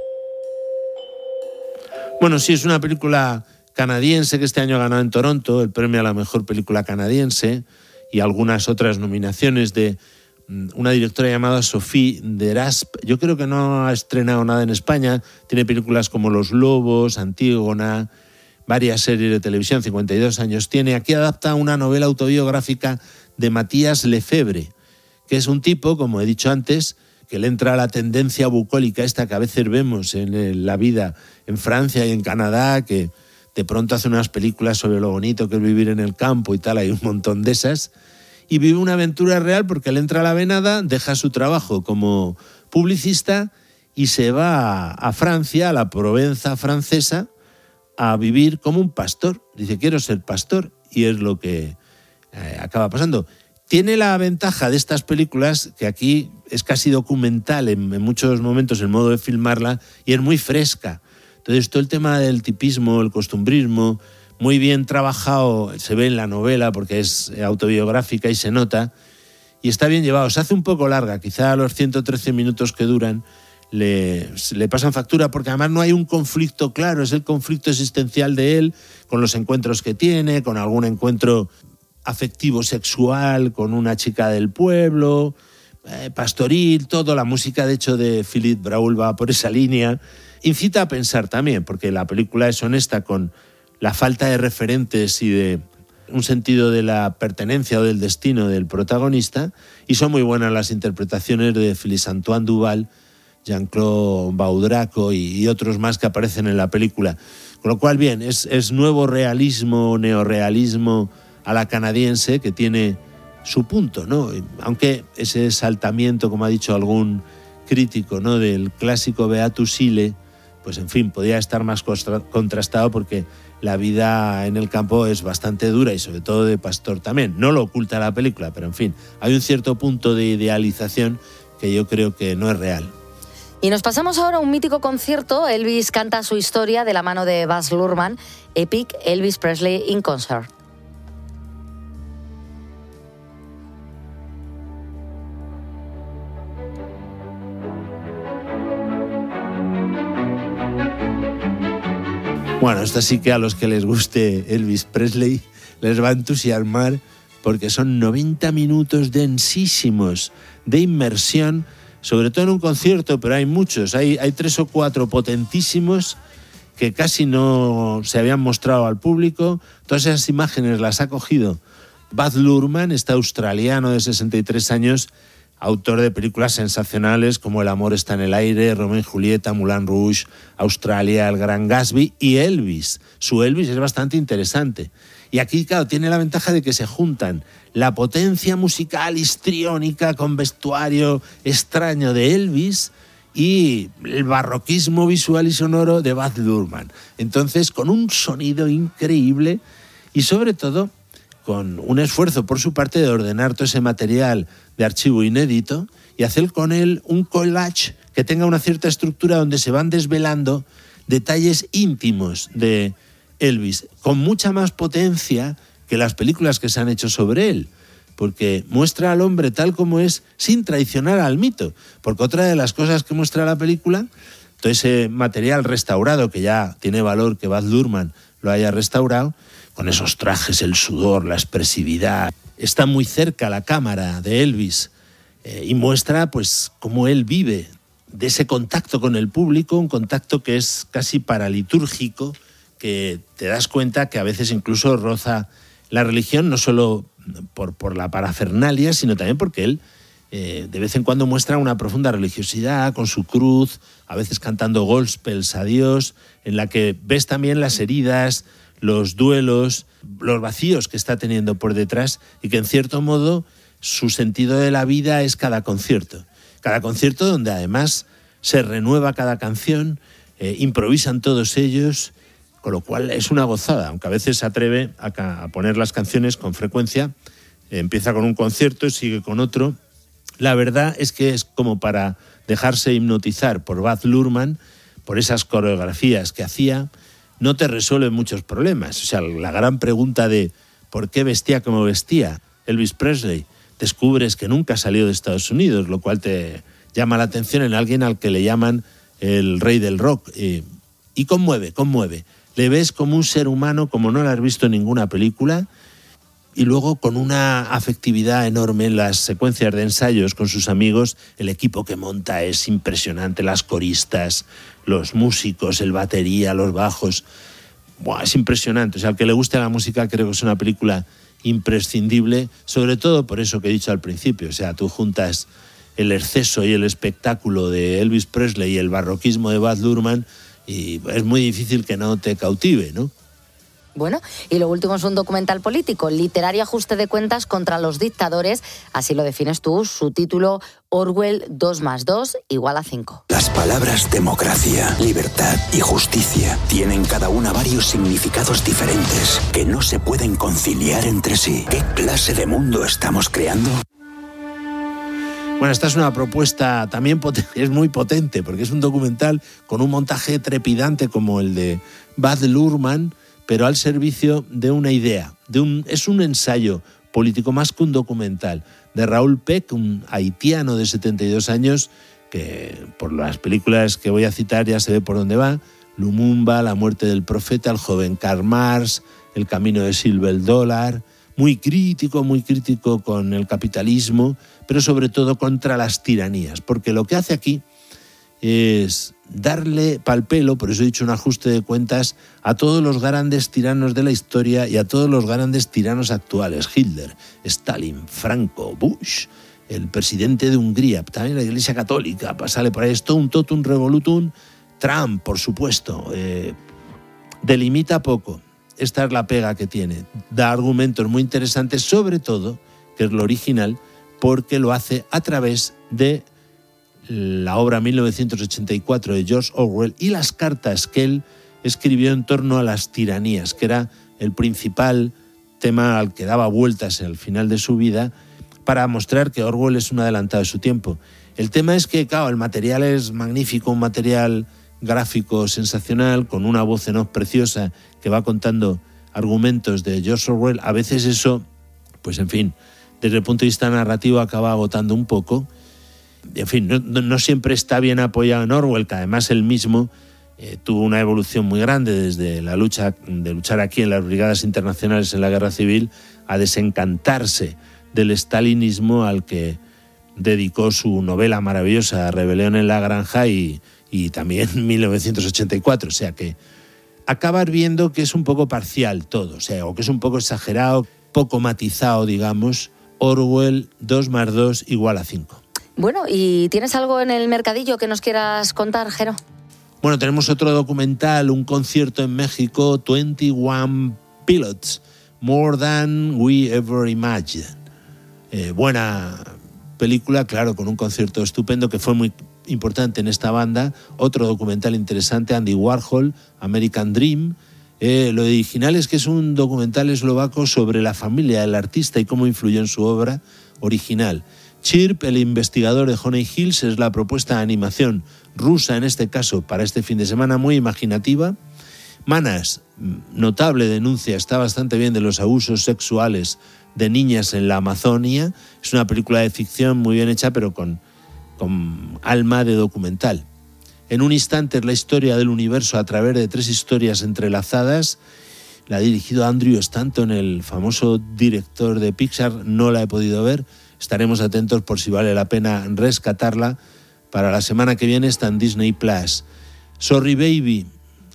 Bueno, sí, es una película canadiense que este año ha ganado en Toronto el premio a la mejor película canadiense, y algunas otras nominaciones de una directora llamada Sophie Derasp. Yo creo que no ha estrenado nada en España. Tiene películas como Los Lobos, Antígona, varias series de televisión, 52 años tiene. Aquí adapta una novela autobiográfica de Matías Lefebvre, que es un tipo, como he dicho antes, que le entra a la tendencia bucólica esta que a veces vemos en la vida en Francia y en Canadá, que de pronto hace unas películas sobre lo bonito que es vivir en el campo y tal, hay un montón de esas, y vive una aventura real porque le entra la venada, deja su trabajo como publicista y se va a Francia, a la Provenza francesa, a vivir como un pastor. Dice, quiero ser pastor, y es lo que acaba pasando. Tiene la ventaja de estas películas que aquí es casi documental en muchos momentos el modo de filmarla, y es muy fresca. Entonces todo el tema del tipismo, el costumbrismo, muy bien trabajado, se ve en la novela porque es autobiográfica y se nota, y está bien llevado. Se hace un poco larga, quizá a los 113 minutos que duran le pasan factura, porque además no hay un conflicto claro, es el conflicto existencial de él, con los encuentros que tiene, con algún encuentro afectivo sexual con una chica del pueblo, pastoril, todo. La música, de hecho, de Philippe Brault va por esa línea. Incita a pensar también, porque la película es honesta con la falta de referentes y de un sentido de la pertenencia o del destino del protagonista, y son muy buenas las interpretaciones de Félix-Antoine Duval, Jean-Claude Baudraco y otros más que aparecen en la película. Con lo cual, bien, es nuevo realismo, neorrealismo a la canadiense, que tiene su punto, ¿no? Aunque ese saltamiento, como ha dicho algún crítico, ¿no?, del clásico Beatus Ille, pues en fin, podría estar más contrastado, porque la vida en el campo es bastante dura, y sobre todo de pastor también. No lo oculta la película, pero en fin, hay un cierto punto de idealización que yo creo que no es real. Y nos pasamos ahora a un mítico concierto. Elvis canta su historia de la mano de Baz Luhrmann, Epic Elvis Presley in Concert. Bueno, esto sí que a los que les guste Elvis Presley les va a entusiasmar, porque son 90 minutos densísimos de inmersión, sobre todo en un concierto, pero hay muchos, hay 3 o 4 potentísimos que casi no se habían mostrado al público. Todas esas imágenes las ha cogido Baz Luhrmann, este australiano de 63 años, autor de películas sensacionales como El amor está en el aire, Romeo y Julieta, Moulin Rouge, Australia, El Gran Gatsby y Elvis. Su Elvis es bastante interesante. Y aquí, claro, tiene la ventaja de que se juntan la potencia musical histriónica con vestuario extraño de Elvis y el barroquismo visual y sonoro de Baz Luhrmann. Entonces, con un sonido increíble y, sobre todo, con un esfuerzo por su parte de ordenar todo ese material de archivo inédito y hacer con él un collage que tenga una cierta estructura donde se van desvelando detalles íntimos de Elvis, con mucha más potencia que las películas que se han hecho sobre él. porque muestra al hombre tal como es sin traicionar al mito. Porque otra de las cosas que muestra la película, todo ese material restaurado que ya tiene valor que Baz Luhrmann lo haya restaurado, con esos trajes, el sudor, la expresividad, está muy cerca la cámara de Elvis y muestra pues cómo él vive de ese contacto con el público, un contacto que es casi paralitúrgico, que te das cuenta que a veces incluso roza la religión, no solo por la parafernalia, sino también porque él de vez en cuando muestra una profunda religiosidad con su cruz, a veces cantando gospels a Dios, en la que ves también las heridas, los duelos, los vacíos que está teniendo por detrás, y que en cierto modo su sentido de la vida es cada concierto donde además se renueva cada canción, improvisan todos ellos, con lo cual es una gozada, aunque a veces se atreve a poner las canciones con frecuencia, empieza con un concierto y sigue con otro. La verdad es que es como para dejarse hipnotizar por Baz Luhrmann, por esas coreografías que hacía. No te resuelve muchos problemas. O sea, la gran pregunta de ¿por qué vestía como vestía Elvis Presley? Descubres que nunca salió de Estados Unidos, lo cual te llama la atención en alguien al que le llaman el rey del rock. Y conmueve. Le ves como un ser humano como no lo has visto en ninguna película, y luego con una afectividad enorme en las secuencias de ensayos con sus amigos. El equipo que monta es impresionante, las coristas, los músicos, el batería, los bajos. Buah, es impresionante. O sea, al que le guste la música creo que es una película imprescindible, sobre todo por eso que he dicho al principio. O sea, tú juntas el exceso y el espectáculo de Elvis Presley y el barroquismo de Baz Luhrmann y es muy difícil que no te cautive, ¿no? Bueno, y lo último es un documental político, literario ajuste de cuentas contra los dictadores, así lo defines tú, su título Orwell 2+2 = 5. Las palabras democracia, libertad y justicia tienen cada una varios significados diferentes que no se pueden conciliar entre sí. ¿Qué clase de mundo estamos creando? Bueno, esta es una propuesta también es muy potente, porque es un documental con un montaje trepidante como el de Baz Luhrmann, pero al servicio de una idea, es un ensayo político más que un documental, de Raúl Peck, un haitiano de 72 años, que por las películas que voy a citar ya se ve por dónde va: Lumumba, La muerte del profeta, El joven Karl Marx, El camino de Silva el dólar, muy crítico con el capitalismo, pero sobre todo contra las tiranías, porque lo que hace aquí es darle pal pelo, por eso he dicho un ajuste de cuentas, a todos los grandes tiranos de la historia y a todos los grandes tiranos actuales: Hitler, Stalin, Franco, Bush, el presidente de Hungría, también la Iglesia Católica, sale por ahí, es todo un totum revolutum, Trump, por supuesto, delimita poco. Esta es la pega que tiene, da argumentos muy interesantes, sobre todo, que es lo original, porque lo hace a través de la obra 1984 de George Orwell y las cartas que él escribió en torno a las tiranías, que era el principal tema al que daba vueltas al final de su vida, para mostrar que Orwell es un adelantado de su tiempo. El tema es que, claro, el material es magnífico, un material gráfico sensacional, con una voz en off preciosa que va contando argumentos de George Orwell. A veces eso, pues en fin, desde el punto de vista narrativo acaba agotando un poco. En fin, no siempre está bien apoyado en Orwell, que además él mismo tuvo una evolución muy grande desde la lucha de luchar aquí en las brigadas internacionales en la guerra civil a desencantarse del stalinismo, al que dedicó su novela maravillosa Rebelión en la Granja y también 1984. O sea que acabas viendo que es un poco parcial todo, o sea, o que es un poco exagerado, poco matizado, digamos. Orwell 2+2 = 5. Bueno, ¿y tienes algo en el mercadillo que nos quieras contar, Jero? Bueno, tenemos otro documental, un concierto en México, 21 Pilots, More Than We Ever Imagined. Buena película, claro, con un concierto estupendo que fue muy importante en esta banda. Otro documental interesante, Andy Warhol, American Dream. Lo original es que es un documental eslovaco sobre la familia del artista y cómo influyó en su obra original. Chirp, el investigador de Honey Hills, es la propuesta de animación rusa, en este caso, para este fin de semana, muy imaginativa, Manas, notable denuncia, está bastante bien, de los abusos sexuales de niñas en la Amazonia. Es una película de ficción muy bien hecha, pero con alma de documental. En un instante es la historia del universo a través de 3 historias entrelazadas. La ha dirigido Andrew Stanton, el famoso director de Pixar. No la he podido ver. Estaremos atentos por si vale la pena rescatarla. Para la semana que viene está en Disney Plus. Sorry Baby,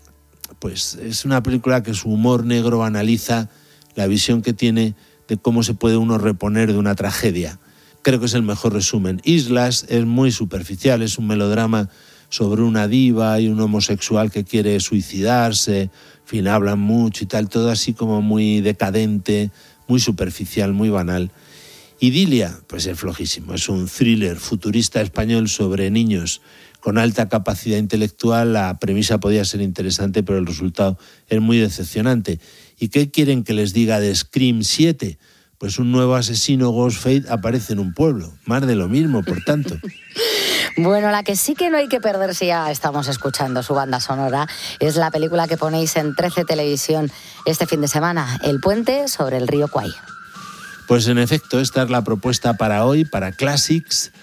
pues es una película que su humor negro analiza la visión que tiene de cómo se puede uno reponer de una tragedia. Creo que es el mejor resumen. Islas es muy superficial, es un melodrama sobre una diva y un homosexual que quiere suicidarse, en fin, hablan mucho y tal, todo así como muy decadente, muy superficial, muy banal. Idilia, pues es flojísimo, es un thriller futurista español sobre niños con alta capacidad intelectual. La premisa podía ser interesante, pero el resultado es muy decepcionante. ¿Y qué quieren que les diga de Scream 7? Pues un nuevo asesino, Ghostface, aparece en un pueblo. Más de lo mismo, por tanto. Bueno, la que sí que no hay que perder, si ya estamos escuchando su banda sonora, es la película que ponéis en 13 Televisión este fin de semana, El puente sobre el río Kwai. Pues en efecto, esta es la propuesta para hoy, para Classics,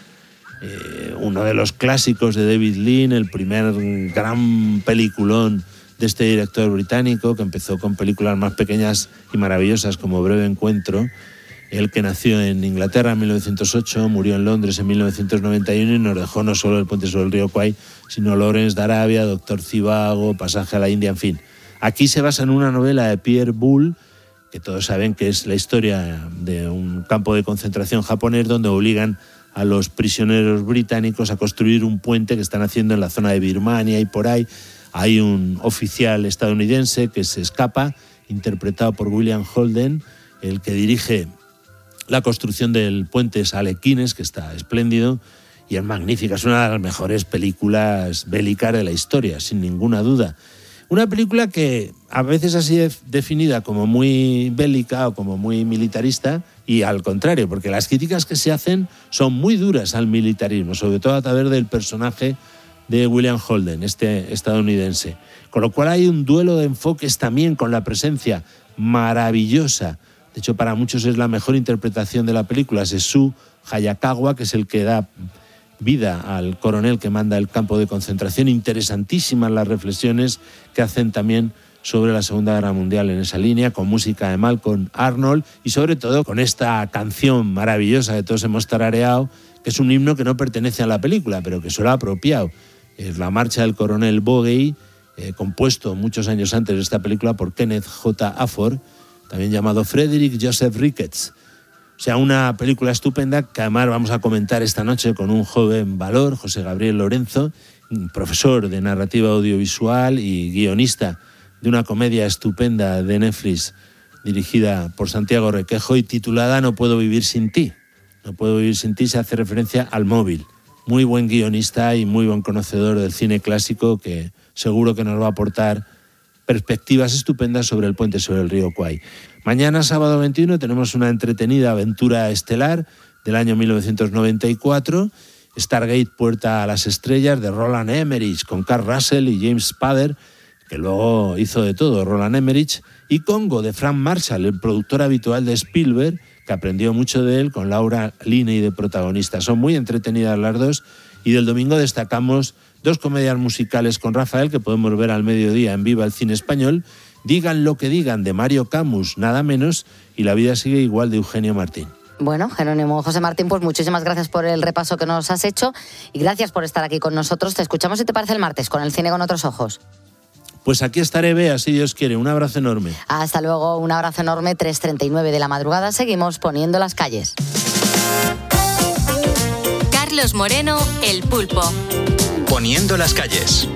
uno de los clásicos de David Lean, el primer gran peliculón de este director británico, que empezó con películas más pequeñas y maravillosas como Breve Encuentro. Él, que nació en Inglaterra en 1908, murió en Londres en 1991 y nos dejó no solo El puente sobre el río Kwai, sino Lawrence de Arabia, Doctor Zhivago, Pasaje a la India, en fin. Aquí se basa en una novela de Pierre Boulle, que todos saben que es la historia de un campo de concentración japonés donde obligan a los prisioneros británicos a construir un puente que están haciendo en la zona de Birmania y por ahí. Hay un oficial estadounidense que se escapa, interpretado por William Holden, el que dirige la construcción del puente es Alequines, que está espléndido y es magnífica. Es una de las mejores películas bélicas de la historia, sin ninguna duda. Una película que a veces ha sido definida como muy bélica o como muy militarista, y al contrario, porque las críticas que se hacen son muy duras al militarismo, sobre todo a través del personaje de William Holden, este estadounidense. Con lo cual hay un duelo de enfoques también, con la presencia maravillosa. De hecho, para muchos es la mejor interpretación de la película, Sessue Hayakawa, que es el que da vida al coronel que manda el campo de concentración. Interesantísimas las reflexiones que hacen también sobre la Segunda Guerra Mundial en esa línea, con música de Malcolm Arnold y sobre todo con esta canción maravillosa que todos hemos tarareado, que es un himno que no pertenece a la película, pero que se lo ha apropiado. Es la marcha del coronel Bogey, compuesto muchos años antes de esta película por Kenneth J. Afford, también llamado Frederick Joseph Ricketts. O sea, una película estupenda que además vamos a comentar esta noche con un joven valor, José Gabriel Lorenzo, profesor de narrativa audiovisual y guionista de una comedia estupenda de Netflix dirigida por Santiago Requejo y titulada No puedo vivir sin ti. No puedo vivir sin ti se hace referencia al móvil. Muy buen guionista y muy buen conocedor del cine clásico que seguro que nos va a aportar perspectivas estupendas sobre el puente sobre el río Kwai. Mañana, sábado 21, tenemos una entretenida aventura estelar del año 1994, Stargate Puerta a las Estrellas, de Roland Emmerich, con Carl Russell y James Spader, que luego hizo de todo Roland Emmerich, y Congo, de Frank Marshall, el productor habitual de Spielberg, que aprendió mucho de él, con Laura Linney de protagonista. Son muy entretenidas las dos, y del domingo destacamos dos comedias musicales con Rafael, que podemos ver al mediodía en Viva el Cine Español, Digan lo que digan, de Mario Camus, nada menos, y La vida sigue igual, de Eugenio Martín. Bueno, Jerónimo José Martín, pues muchísimas gracias por el repaso que nos has hecho y gracias por estar aquí con nosotros. Te escuchamos, si te parece, el martes con El cine con otros ojos. Pues aquí estaré, Bea, si Dios quiere. Un abrazo enorme. Hasta luego, un abrazo enorme. 3:39 de la madrugada, seguimos poniendo las calles. Carlos Moreno, El Pulpo. Poniendo las calles.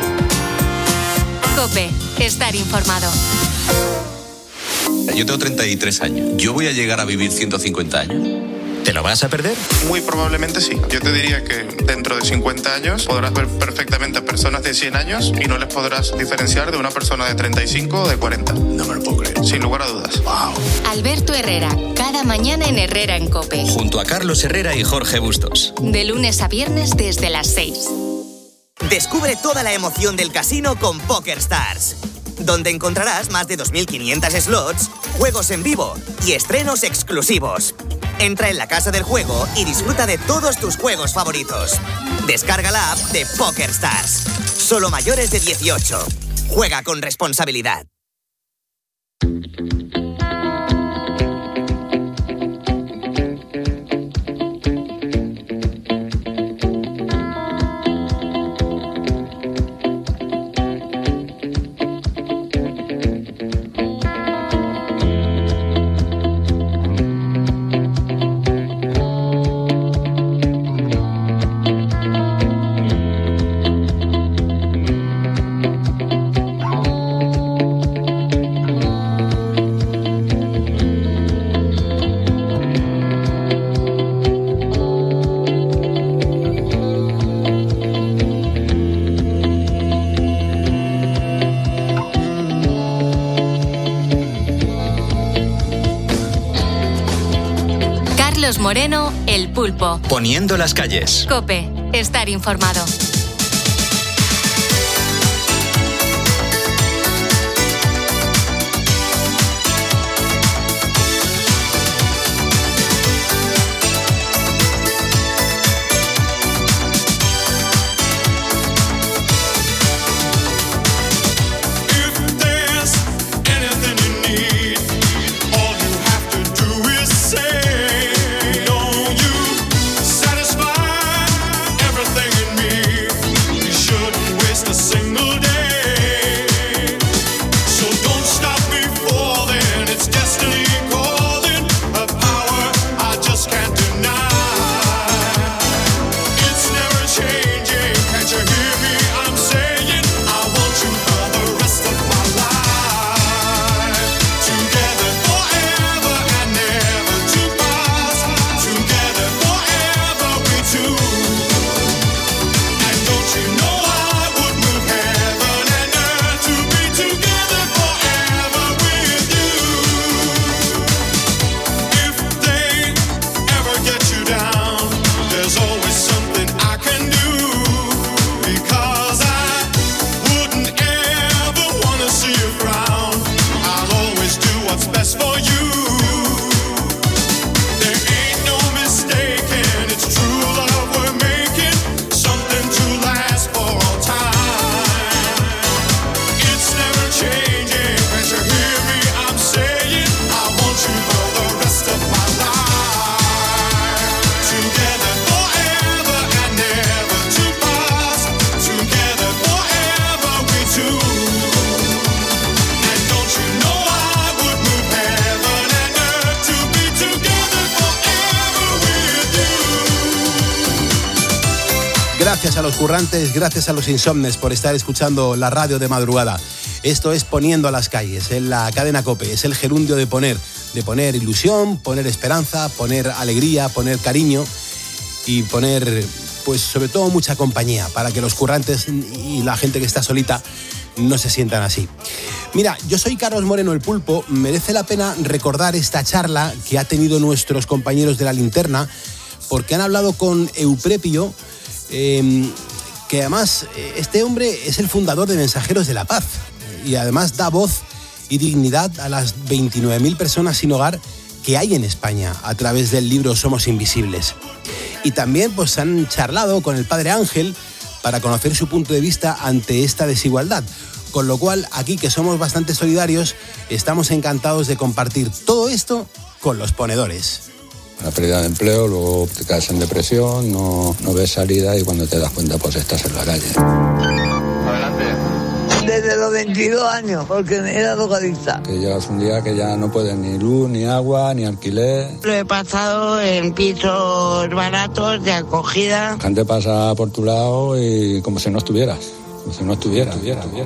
COPE, estar informado. Yo tengo 33 años. ¿Yo voy a llegar a vivir 150 años? ¿Te lo vas a perder? Muy probablemente sí. Yo te diría que dentro de 50 años podrás ver perfectamente a personas de 100 años y no les podrás diferenciar de una persona de 35 o de 40. No me lo puedo creer. Sin lugar a dudas. Wow. Alberto Herrera, cada mañana en Herrera en COPE. Junto a Carlos Herrera y Jorge Bustos. De lunes a viernes desde las 6. Descubre toda la emoción del casino con PokerStars. donde encontrarás más de 2.500 slots, juegos en vivo y estrenos exclusivos. Entra en la casa del juego y disfruta de todos tus juegos favoritos. Descarga la app de PokerStars. Solo mayores de 18. Juega con responsabilidad. Moreno, El Pulpo. Poniendo las calles. COPE. Estar informado. Gracias a los currantes, gracias a los insomnes por estar escuchando la radio de madrugada. Esto es Poniendo a las calles, en la cadena COPE. Es el gerundio de poner ilusión, poner esperanza, poner alegría, poner cariño y poner, pues sobre todo, mucha compañía para que los currantes y la gente que está solita no se sientan así. Mira, yo soy Carlos Moreno, El Pulpo. Merece la pena recordar esta charla que ha tenido nuestros compañeros de La Linterna, porque han hablado con Euprepio, que además este hombre es el fundador de Mensajeros de la Paz y además da voz y dignidad a las 29.000 personas sin hogar que hay en España a través del libro Somos Invisibles. Y también pues han charlado con el padre Ángel para conocer su punto de vista ante esta desigualdad. Con lo cual, aquí, que somos bastante solidarios, estamos encantados de compartir todo esto con los ponedores. La pérdida de empleo, luego te caes en depresión, no ves salida y cuando te das cuenta pues estás en la calle. Adelante. Desde los 22 años, porque era drogadicta. Que llegas un día que ya no puedes ni luz, ni agua, ni alquiler. Lo he pasado en pisos baratos de acogida. La gente pasa por tu lado y como si no estuvieras. Como si no estuviera.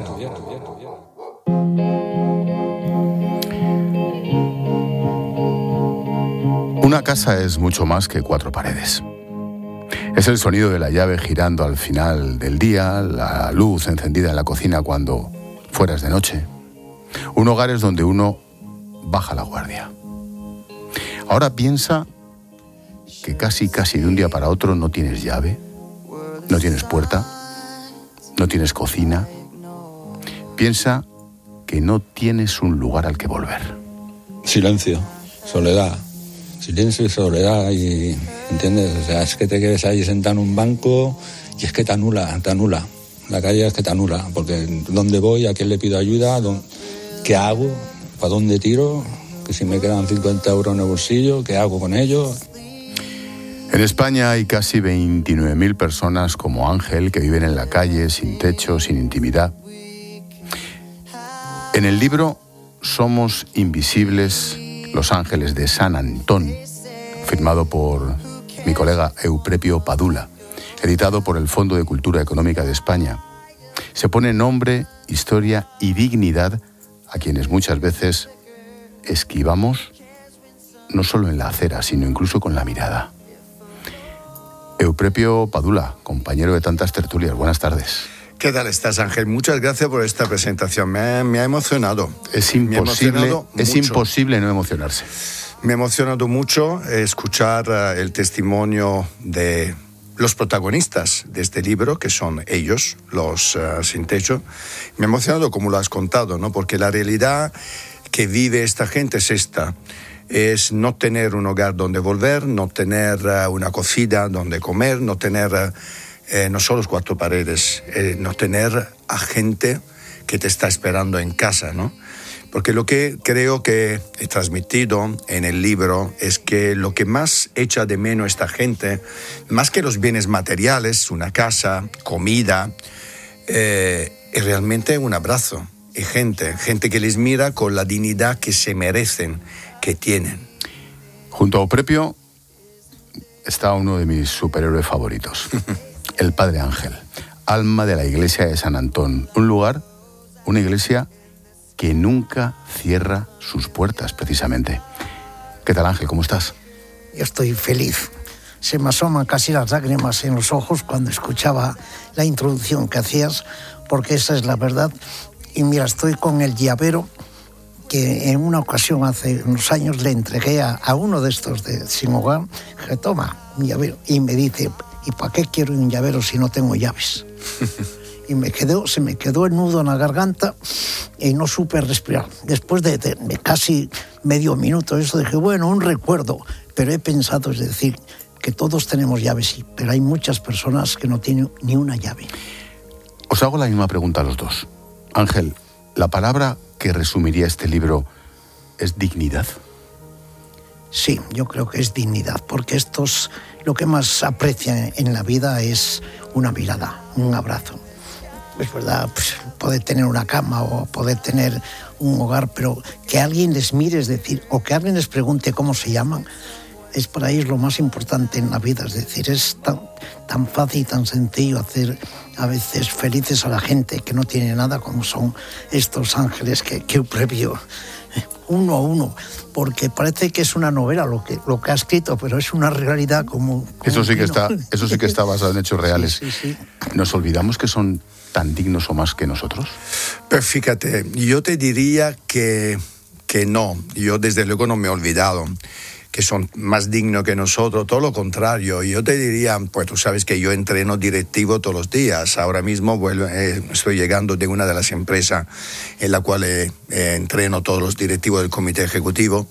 Una casa es mucho más que 4 paredes. Es el sonido de la llave girando al final del día, la luz encendida en la cocina cuando fuera es de noche. Un hogar es donde uno baja la guardia. Ahora piensa que casi de un día para otro no tienes llave, no tienes puerta, no tienes cocina. Piensa que no tienes un lugar al que volver. Silencio, soledad. Silencio y soledad, y ¿entiendes? O sea, es que te quedes ahí sentado en un banco y es que te anula. La calle es que te anula, porque ¿dónde voy? ¿A quién le pido ayuda? ¿Qué hago? ¿Para dónde tiro? Que si me quedan 50 euros en el bolsillo, ¿qué hago con ellos? En España hay casi 29.000 personas como Ángel que viven en la calle, sin techo, sin intimidad. En el libro Somos Invisibles, Los Ángeles de San Antón, firmado por mi colega Euprepio Padula, editado por el Fondo de Cultura Económica de España, se pone nombre, historia y dignidad a quienes muchas veces esquivamos, no solo en la acera, sino incluso con la mirada. Euprepio Padula, compañero de tantas tertulias, buenas tardes. ¿Qué tal estás, Ángel? Muchas gracias por esta presentación. Me ha emocionado. Es imposible no emocionarse. Me ha emocionado mucho escuchar el testimonio de los protagonistas de este libro, que son ellos, los sin techo. Me ha emocionado como lo has contado, ¿no? Porque la realidad que vive esta gente es esta. Es no tener un hogar donde volver, no tener una cocina donde comer, no tener no solo 4 paredes, no tener a gente que te está esperando en casa, ¿no? Porque lo que creo que he transmitido en el libro es que lo que más echa de menos esta gente, más que los bienes materiales, una casa, comida, es realmente un abrazo. Y gente que les mira con la dignidad que se merecen, que tienen. Junto a Euprepio está uno de mis superhéroes favoritos, el Padre Ángel, alma de la iglesia de San Antón, un lugar, una iglesia que nunca cierra sus puertas, precisamente. ¿Qué tal, Ángel? ¿Cómo estás? Yo estoy feliz. Se me asoman casi las lágrimas en los ojos cuando escuchaba la introducción que hacías, porque esa es la verdad. Y mira, estoy con el llavero que en una ocasión hace unos años le entregué a uno de estos de sin hogar, que toma un llavero, y me dice, ¿y para qué quiero un llavero si no tengo llaves? Y se me quedó el nudo en la garganta y no supe respirar. Después de casi medio minuto eso dije, bueno, un recuerdo, pero he pensado, es decir, que todos tenemos llaves, sí, pero hay muchas personas que no tienen ni una llave. Os hago la misma pregunta a los dos. Ángel, la palabra que resumiría este libro es dignidad. Sí, yo creo que es dignidad, porque lo que más aprecian en la vida es una mirada, un abrazo. Es verdad, pues, poder tener una cama o poder tener un hogar, pero que alguien les mire, es decir, o que alguien les pregunte cómo se llaman, es para ellos lo más importante en la vida. Es decir, es tan fácil y tan sencillo hacer a veces felices a la gente que no tiene nada, como son estos ángeles que previo uno a uno, porque parece que es una novela lo que ha escrito, pero es una realidad como eso sí que está basado en hechos reales. Sí. ¿Nos olvidamos que son tan dignos o más que nosotros? Pues fíjate, yo te diría que no. Yo desde luego no me he olvidado que son más dignos que nosotros, todo lo contrario. Yo te diría, pues tú sabes que yo entreno directivo todos los días. Ahora mismo estoy llegando de una de las empresas en la cual entreno todos los directivos del comité ejecutivo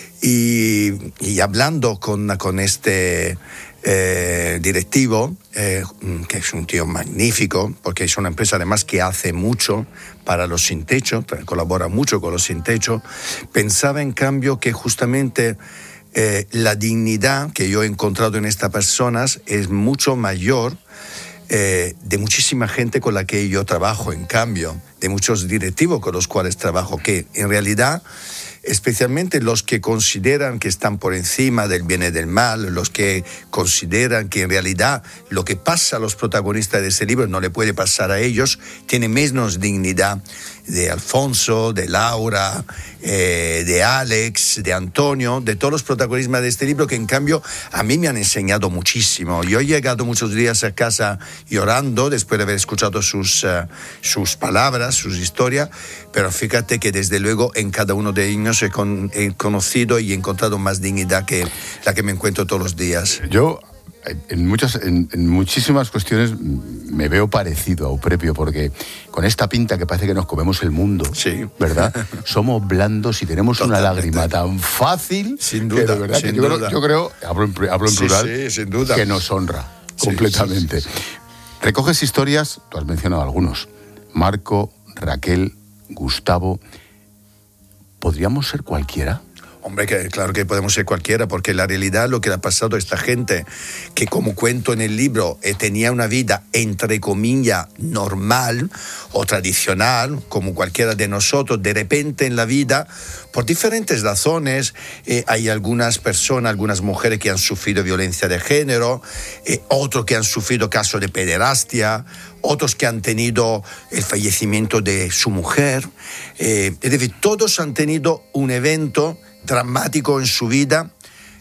y hablando con este directivo, que es un tío magnífico, porque es una empresa además que hace mucho para los sin techo, colabora mucho con los sin techo, pensaba en cambio que justamente la dignidad que yo he encontrado en estas personas es mucho mayor de muchísima gente con la que yo trabajo, en cambio, de muchos directivos con los cuales trabajo, que en realidad, especialmente los que consideran que están por encima del bien y del mal, los que consideran que en realidad lo que pasa a los protagonistas de ese libro no le puede pasar a ellos, tienen menos dignidad de Alfonso, de Laura, de Alex, de Antonio, de todos los protagonistas de este libro, que en cambio a mí me han enseñado muchísimo. Yo he llegado muchos días a casa llorando después de haber escuchado sus palabras, sus historias, pero fíjate que desde luego en cada uno de ellos he conocido y he encontrado más dignidad que la que me encuentro todos los días. Yo En muchísimas cuestiones me veo parecido a Euprepio, porque con esta pinta que parece que nos comemos el mundo, sí, ¿verdad? Somos blandos y tenemos totalmente una lágrima tan fácil, sin duda, que de verdad sin que duda. Yo creo, hablo en plural, sí, sin duda, que nos honra completamente. Sí. Recoges historias, tú has mencionado algunos, Marco, Raquel, Gustavo. ¿Podríamos ser cualquiera? Hombre, claro que podemos ser cualquiera, porque la realidad, lo que le ha pasado a esta gente, que como cuento en el libro, tenía una vida, entre comillas, normal o tradicional, como cualquiera de nosotros, de repente en la vida, por diferentes razones, hay algunas personas, algunas mujeres que han sufrido violencia de género, otros que han sufrido casos de pederastia, otros que han tenido el fallecimiento de su mujer, es decir, todos han tenido un evento dramático en su vida,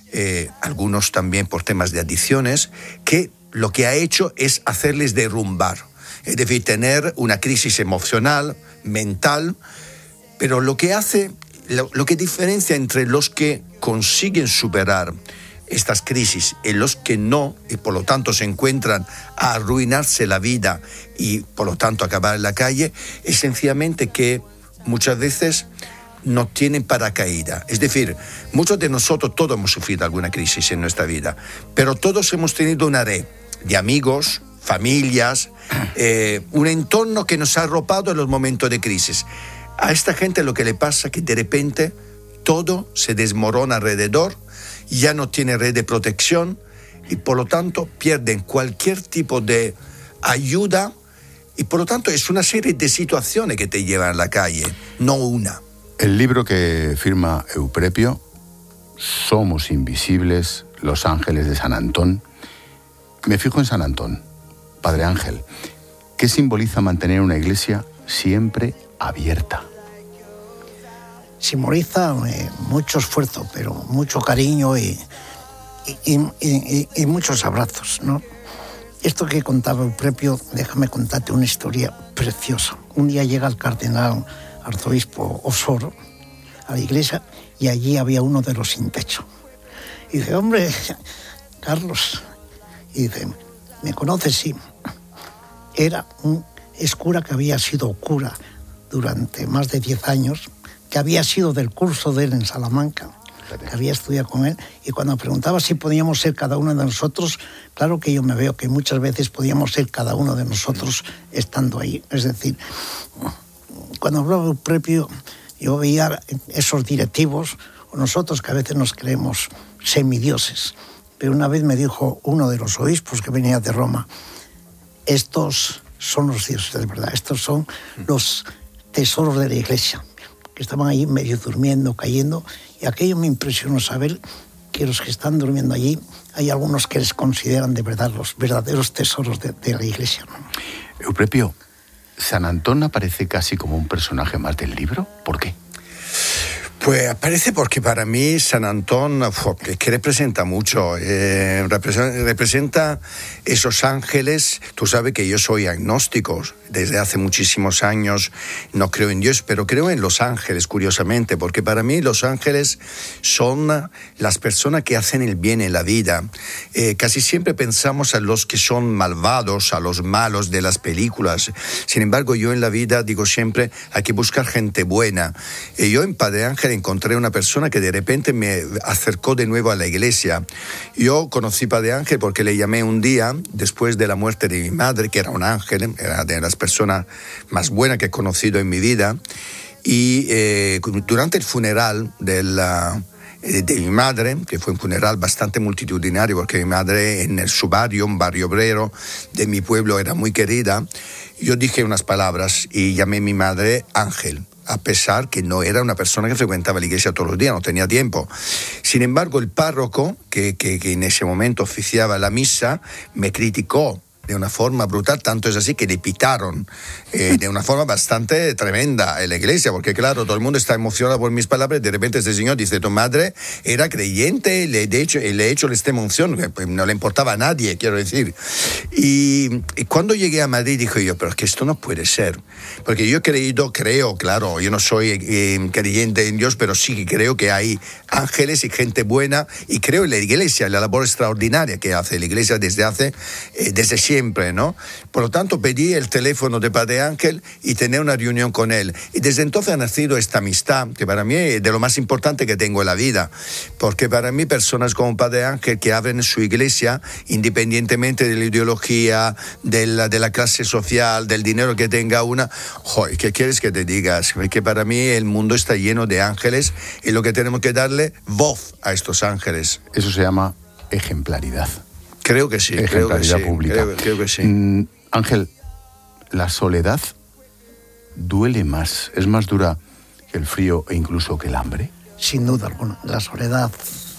algunos también por temas de adicciones, que lo que ha hecho es hacerles derrumbar, es decir, tener una crisis emocional, mental, pero lo que hace, lo que diferencia entre los que consiguen superar estas crisis y los que no, y por lo tanto se encuentran a arruinarse la vida y por lo tanto acabar en la calle, es sencillamente que muchas veces no tienen paracaídas. Es decir, muchos de nosotros, todos hemos sufrido alguna crisis en nuestra vida, pero todos hemos tenido una red de amigos, familias, un entorno que nos ha arropado en los momentos de crisis. A esta gente lo que le pasa es que de repente todo se desmorona alrededor, ya no tiene red de protección y por lo tanto pierden cualquier tipo de ayuda y por lo tanto es una serie de situaciones que te llevan a la calle, no una. El libro que firma Euprepio, Somos Invisibles, Los Ángeles de San Antón. Me fijo en San Antón, Padre Ángel. ¿Qué simboliza mantener una iglesia siempre abierta? Simboliza mucho esfuerzo, pero mucho cariño y muchos abrazos, ¿no? Esto que contaba Euprepio, déjame contarte una historia preciosa. Un día llega el cardenal arzobispo Osoro a la iglesia y allí había uno de los sin techo. Y dice, hombre, Carlos, y dice, ¿me conoces? Sí. Era un cura que había sido cura durante más de 10 años, que había sido del curso de él en Salamanca, que había estudiado con él, y cuando preguntaba si podíamos ser cada uno de nosotros, claro que yo me veo que muchas veces podíamos ser cada uno de nosotros estando ahí. Es decir, cuando hablaba de Euprepio, yo veía esos directivos, o nosotros que a veces nos creemos semidioses. Pero una vez me dijo uno de los obispos que venía de Roma, estos son los dioses de verdad, estos son los tesoros de la iglesia, que estaban ahí medio durmiendo, cayendo, y aquello me impresionó saber que los que están durmiendo allí, hay algunos que les consideran de verdad los verdaderos tesoros de la iglesia, ¿no? Euprepio, ¿San Antón aparece casi como un personaje más del libro? ¿Por qué? Pues aparece porque para mí San Antón es que representa mucho, representa esos ángeles. Tú sabes que yo soy agnóstico, desde hace muchísimos años no creo en Dios, pero creo en los ángeles, curiosamente, porque para mí los ángeles son las personas que hacen el bien en la vida. Casi siempre pensamos a los que son malvados, a los malos de las películas. Sin embargo, yo en la vida digo siempre, hay que buscar gente buena. Yo en Padre Ángel encontré una persona que de repente me acercó de nuevo a la iglesia. Yo conocí Padre Ángel porque le llamé un día, después de la muerte de mi madre, que era un ángel, era de las personas más buenas que he conocido en mi vida, y durante el funeral de mi madre, que fue un funeral bastante multitudinario, porque mi madre en su barrio, un barrio obrero de mi pueblo, era muy querida, yo dije unas palabras y llamé a mi madre Ángel, a pesar que no era una persona que frecuentaba la iglesia todos los días, no tenía tiempo. Sin embargo, el párroco, que en ese momento oficiaba la misa, me criticó de una forma brutal, tanto es así que le pitaron de una forma bastante tremenda en la iglesia, porque claro, todo el mundo está emocionado por mis palabras, de repente este señor dice, tu madre era creyente, le he hecho esta emoción, que no le importaba a nadie, quiero decir. Y cuando llegué a Madrid dije yo, pero es que esto no puede ser, porque yo creo, claro, yo no soy creyente en Dios, pero sí que creo que hay ángeles y gente buena, y creo en la iglesia, en la labor extraordinaria que hace la iglesia desde siempre, ¿no? Por lo tanto, pedí el teléfono de Padre Ángel y tener una reunión con él. Y desde entonces ha nacido esta amistad, que para mí es de lo más importante que tengo en la vida, porque para mí personas como Padre Ángel que abren su iglesia, independientemente de la ideología, de la clase social, del dinero que tenga una, joder, ¿qué quieres que te digas? Que para mí el mundo está lleno de ángeles y lo que tenemos que darle voz a estos ángeles. Eso se llama ejemplaridad. Creo que sí. Ejemplaridad pública. Creo que sí. Ángel, ¿la soledad duele más? ¿Es más dura que el frío e incluso que el hambre? Sin duda alguna. La soledad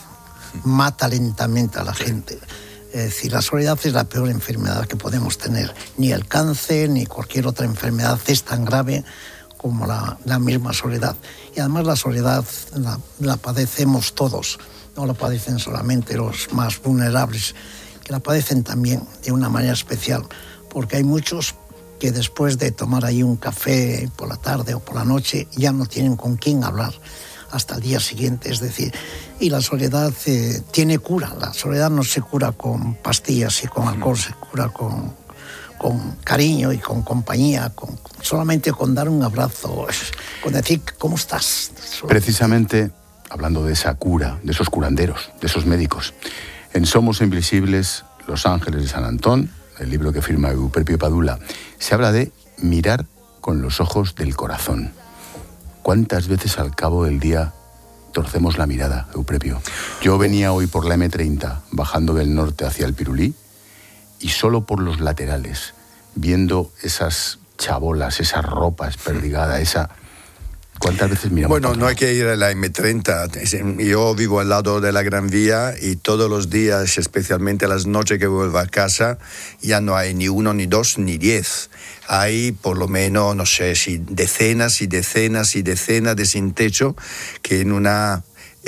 mata lentamente a la gente. Es decir, la soledad es la peor enfermedad que podemos tener. Ni el cáncer, ni cualquier otra enfermedad es tan grave como la misma soledad. Y además la soledad la padecemos todos. No la padecen solamente los más vulnerables, que la padecen también de una manera especial, porque hay muchos que después de tomar ahí un café por la tarde o por la noche ya no tienen con quién hablar hasta el día siguiente. Es decir, y la soledad tiene cura. La soledad no se cura con pastillas y con alcohol, se cura con cariño y con compañía, solamente con dar un abrazo, con decir ¿cómo estás? Precisamente, hablando de esa cura, de esos curanderos, de esos médicos, en Somos Invisibles, Los Ángeles de San Antón, el libro que firma Euprepio Padula, se habla de mirar con los ojos del corazón. ¿Cuántas veces al cabo del día torcemos la mirada, Euprepio? Yo venía hoy por la M30, bajando del norte hacia el Pirulí, y solo por los laterales, viendo esas chabolas, esa ropa desperdigada, ¿cuántas veces miramos? Bueno, no hay que ir a la M30. Yo vivo al lado de la Gran Vía y todos los días, especialmente las noches que vuelvo a casa, ya no hay ni uno, ni dos, ni 10. Hay por lo menos, no sé, si decenas y decenas y decenas de sin techo que en una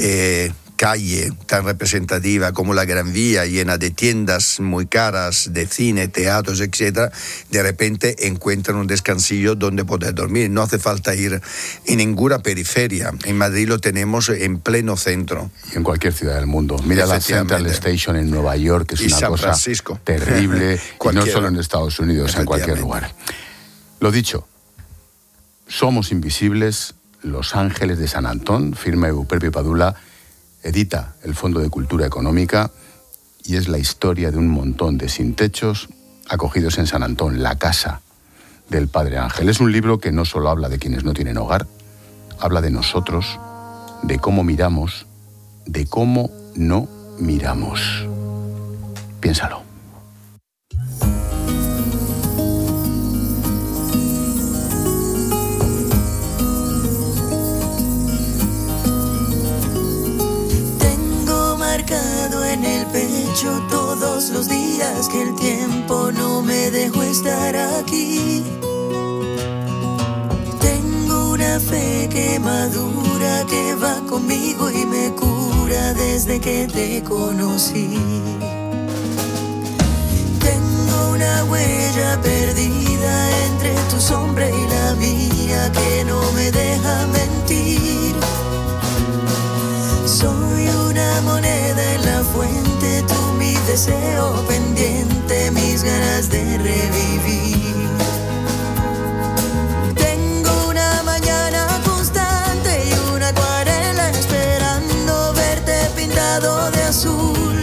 calle tan representativa como la Gran Vía, llena de tiendas muy caras, de cine, teatros, etc., de repente encuentran un descansillo donde poder dormir. No hace falta ir en ninguna periferia. En Madrid lo tenemos en pleno centro. Y en cualquier ciudad del mundo. Mira la Central Station en Nueva York, que es una cosa terrible, y no solo en Estados Unidos, en cualquier lugar. Lo dicho, Somos Invisibles, Los Ángeles de San Antón, firma Euprepio Padula, edita el Fondo de Cultura Económica, y es la historia de un montón de sin techos acogidos en San Antón, la casa del Padre Ángel. Es un libro que no solo habla de quienes no tienen hogar, habla de nosotros, de cómo miramos, de cómo no miramos. Piénsalo. En el pecho todos los días que el tiempo no me dejó estar aquí. Tengo una fe que madura, que va conmigo y me cura desde que te conocí. Tengo una huella perdida entre tu sombra y la mía que no me deja mentir. Soy una moneda en la fuente, tú mi deseo pendiente, mis ganas de revivir. Tengo una mañana constante y una acuarela esperando verte pintado de azul.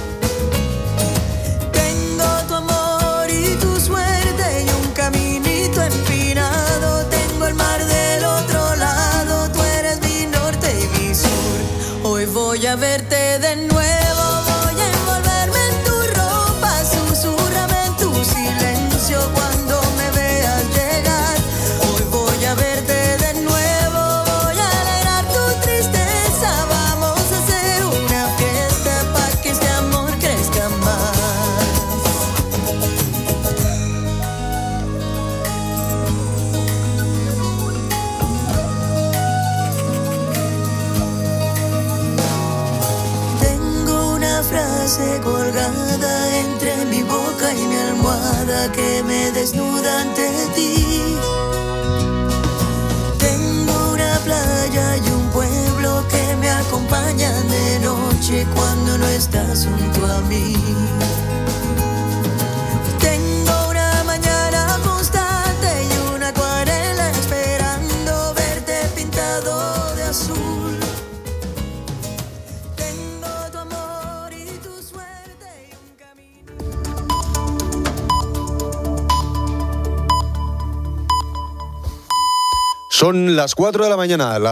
Tengo tu amor y tu suerte y un caminito empinado. Tengo el mar del otro lado, tú eres mi norte y mi sur. Hoy voy a verte de nuevo, voy a envolverme en tu ropa, susúrrame en tu silencio cuando me veas llegar. Hoy voy a verte de nuevo, voy a alegrar tu tristeza, vamos a hacer una fiesta para que este amor crezca más. frase colgada entre mi boca y mi almohada que me desnuda ante ti. Tengo una playa y un pueblo que me acompañan de noche cuando no estás junto a mí. Tengo una mañana constante y una acuarela esperando verte pintado de azul. Son las 4 de la mañana.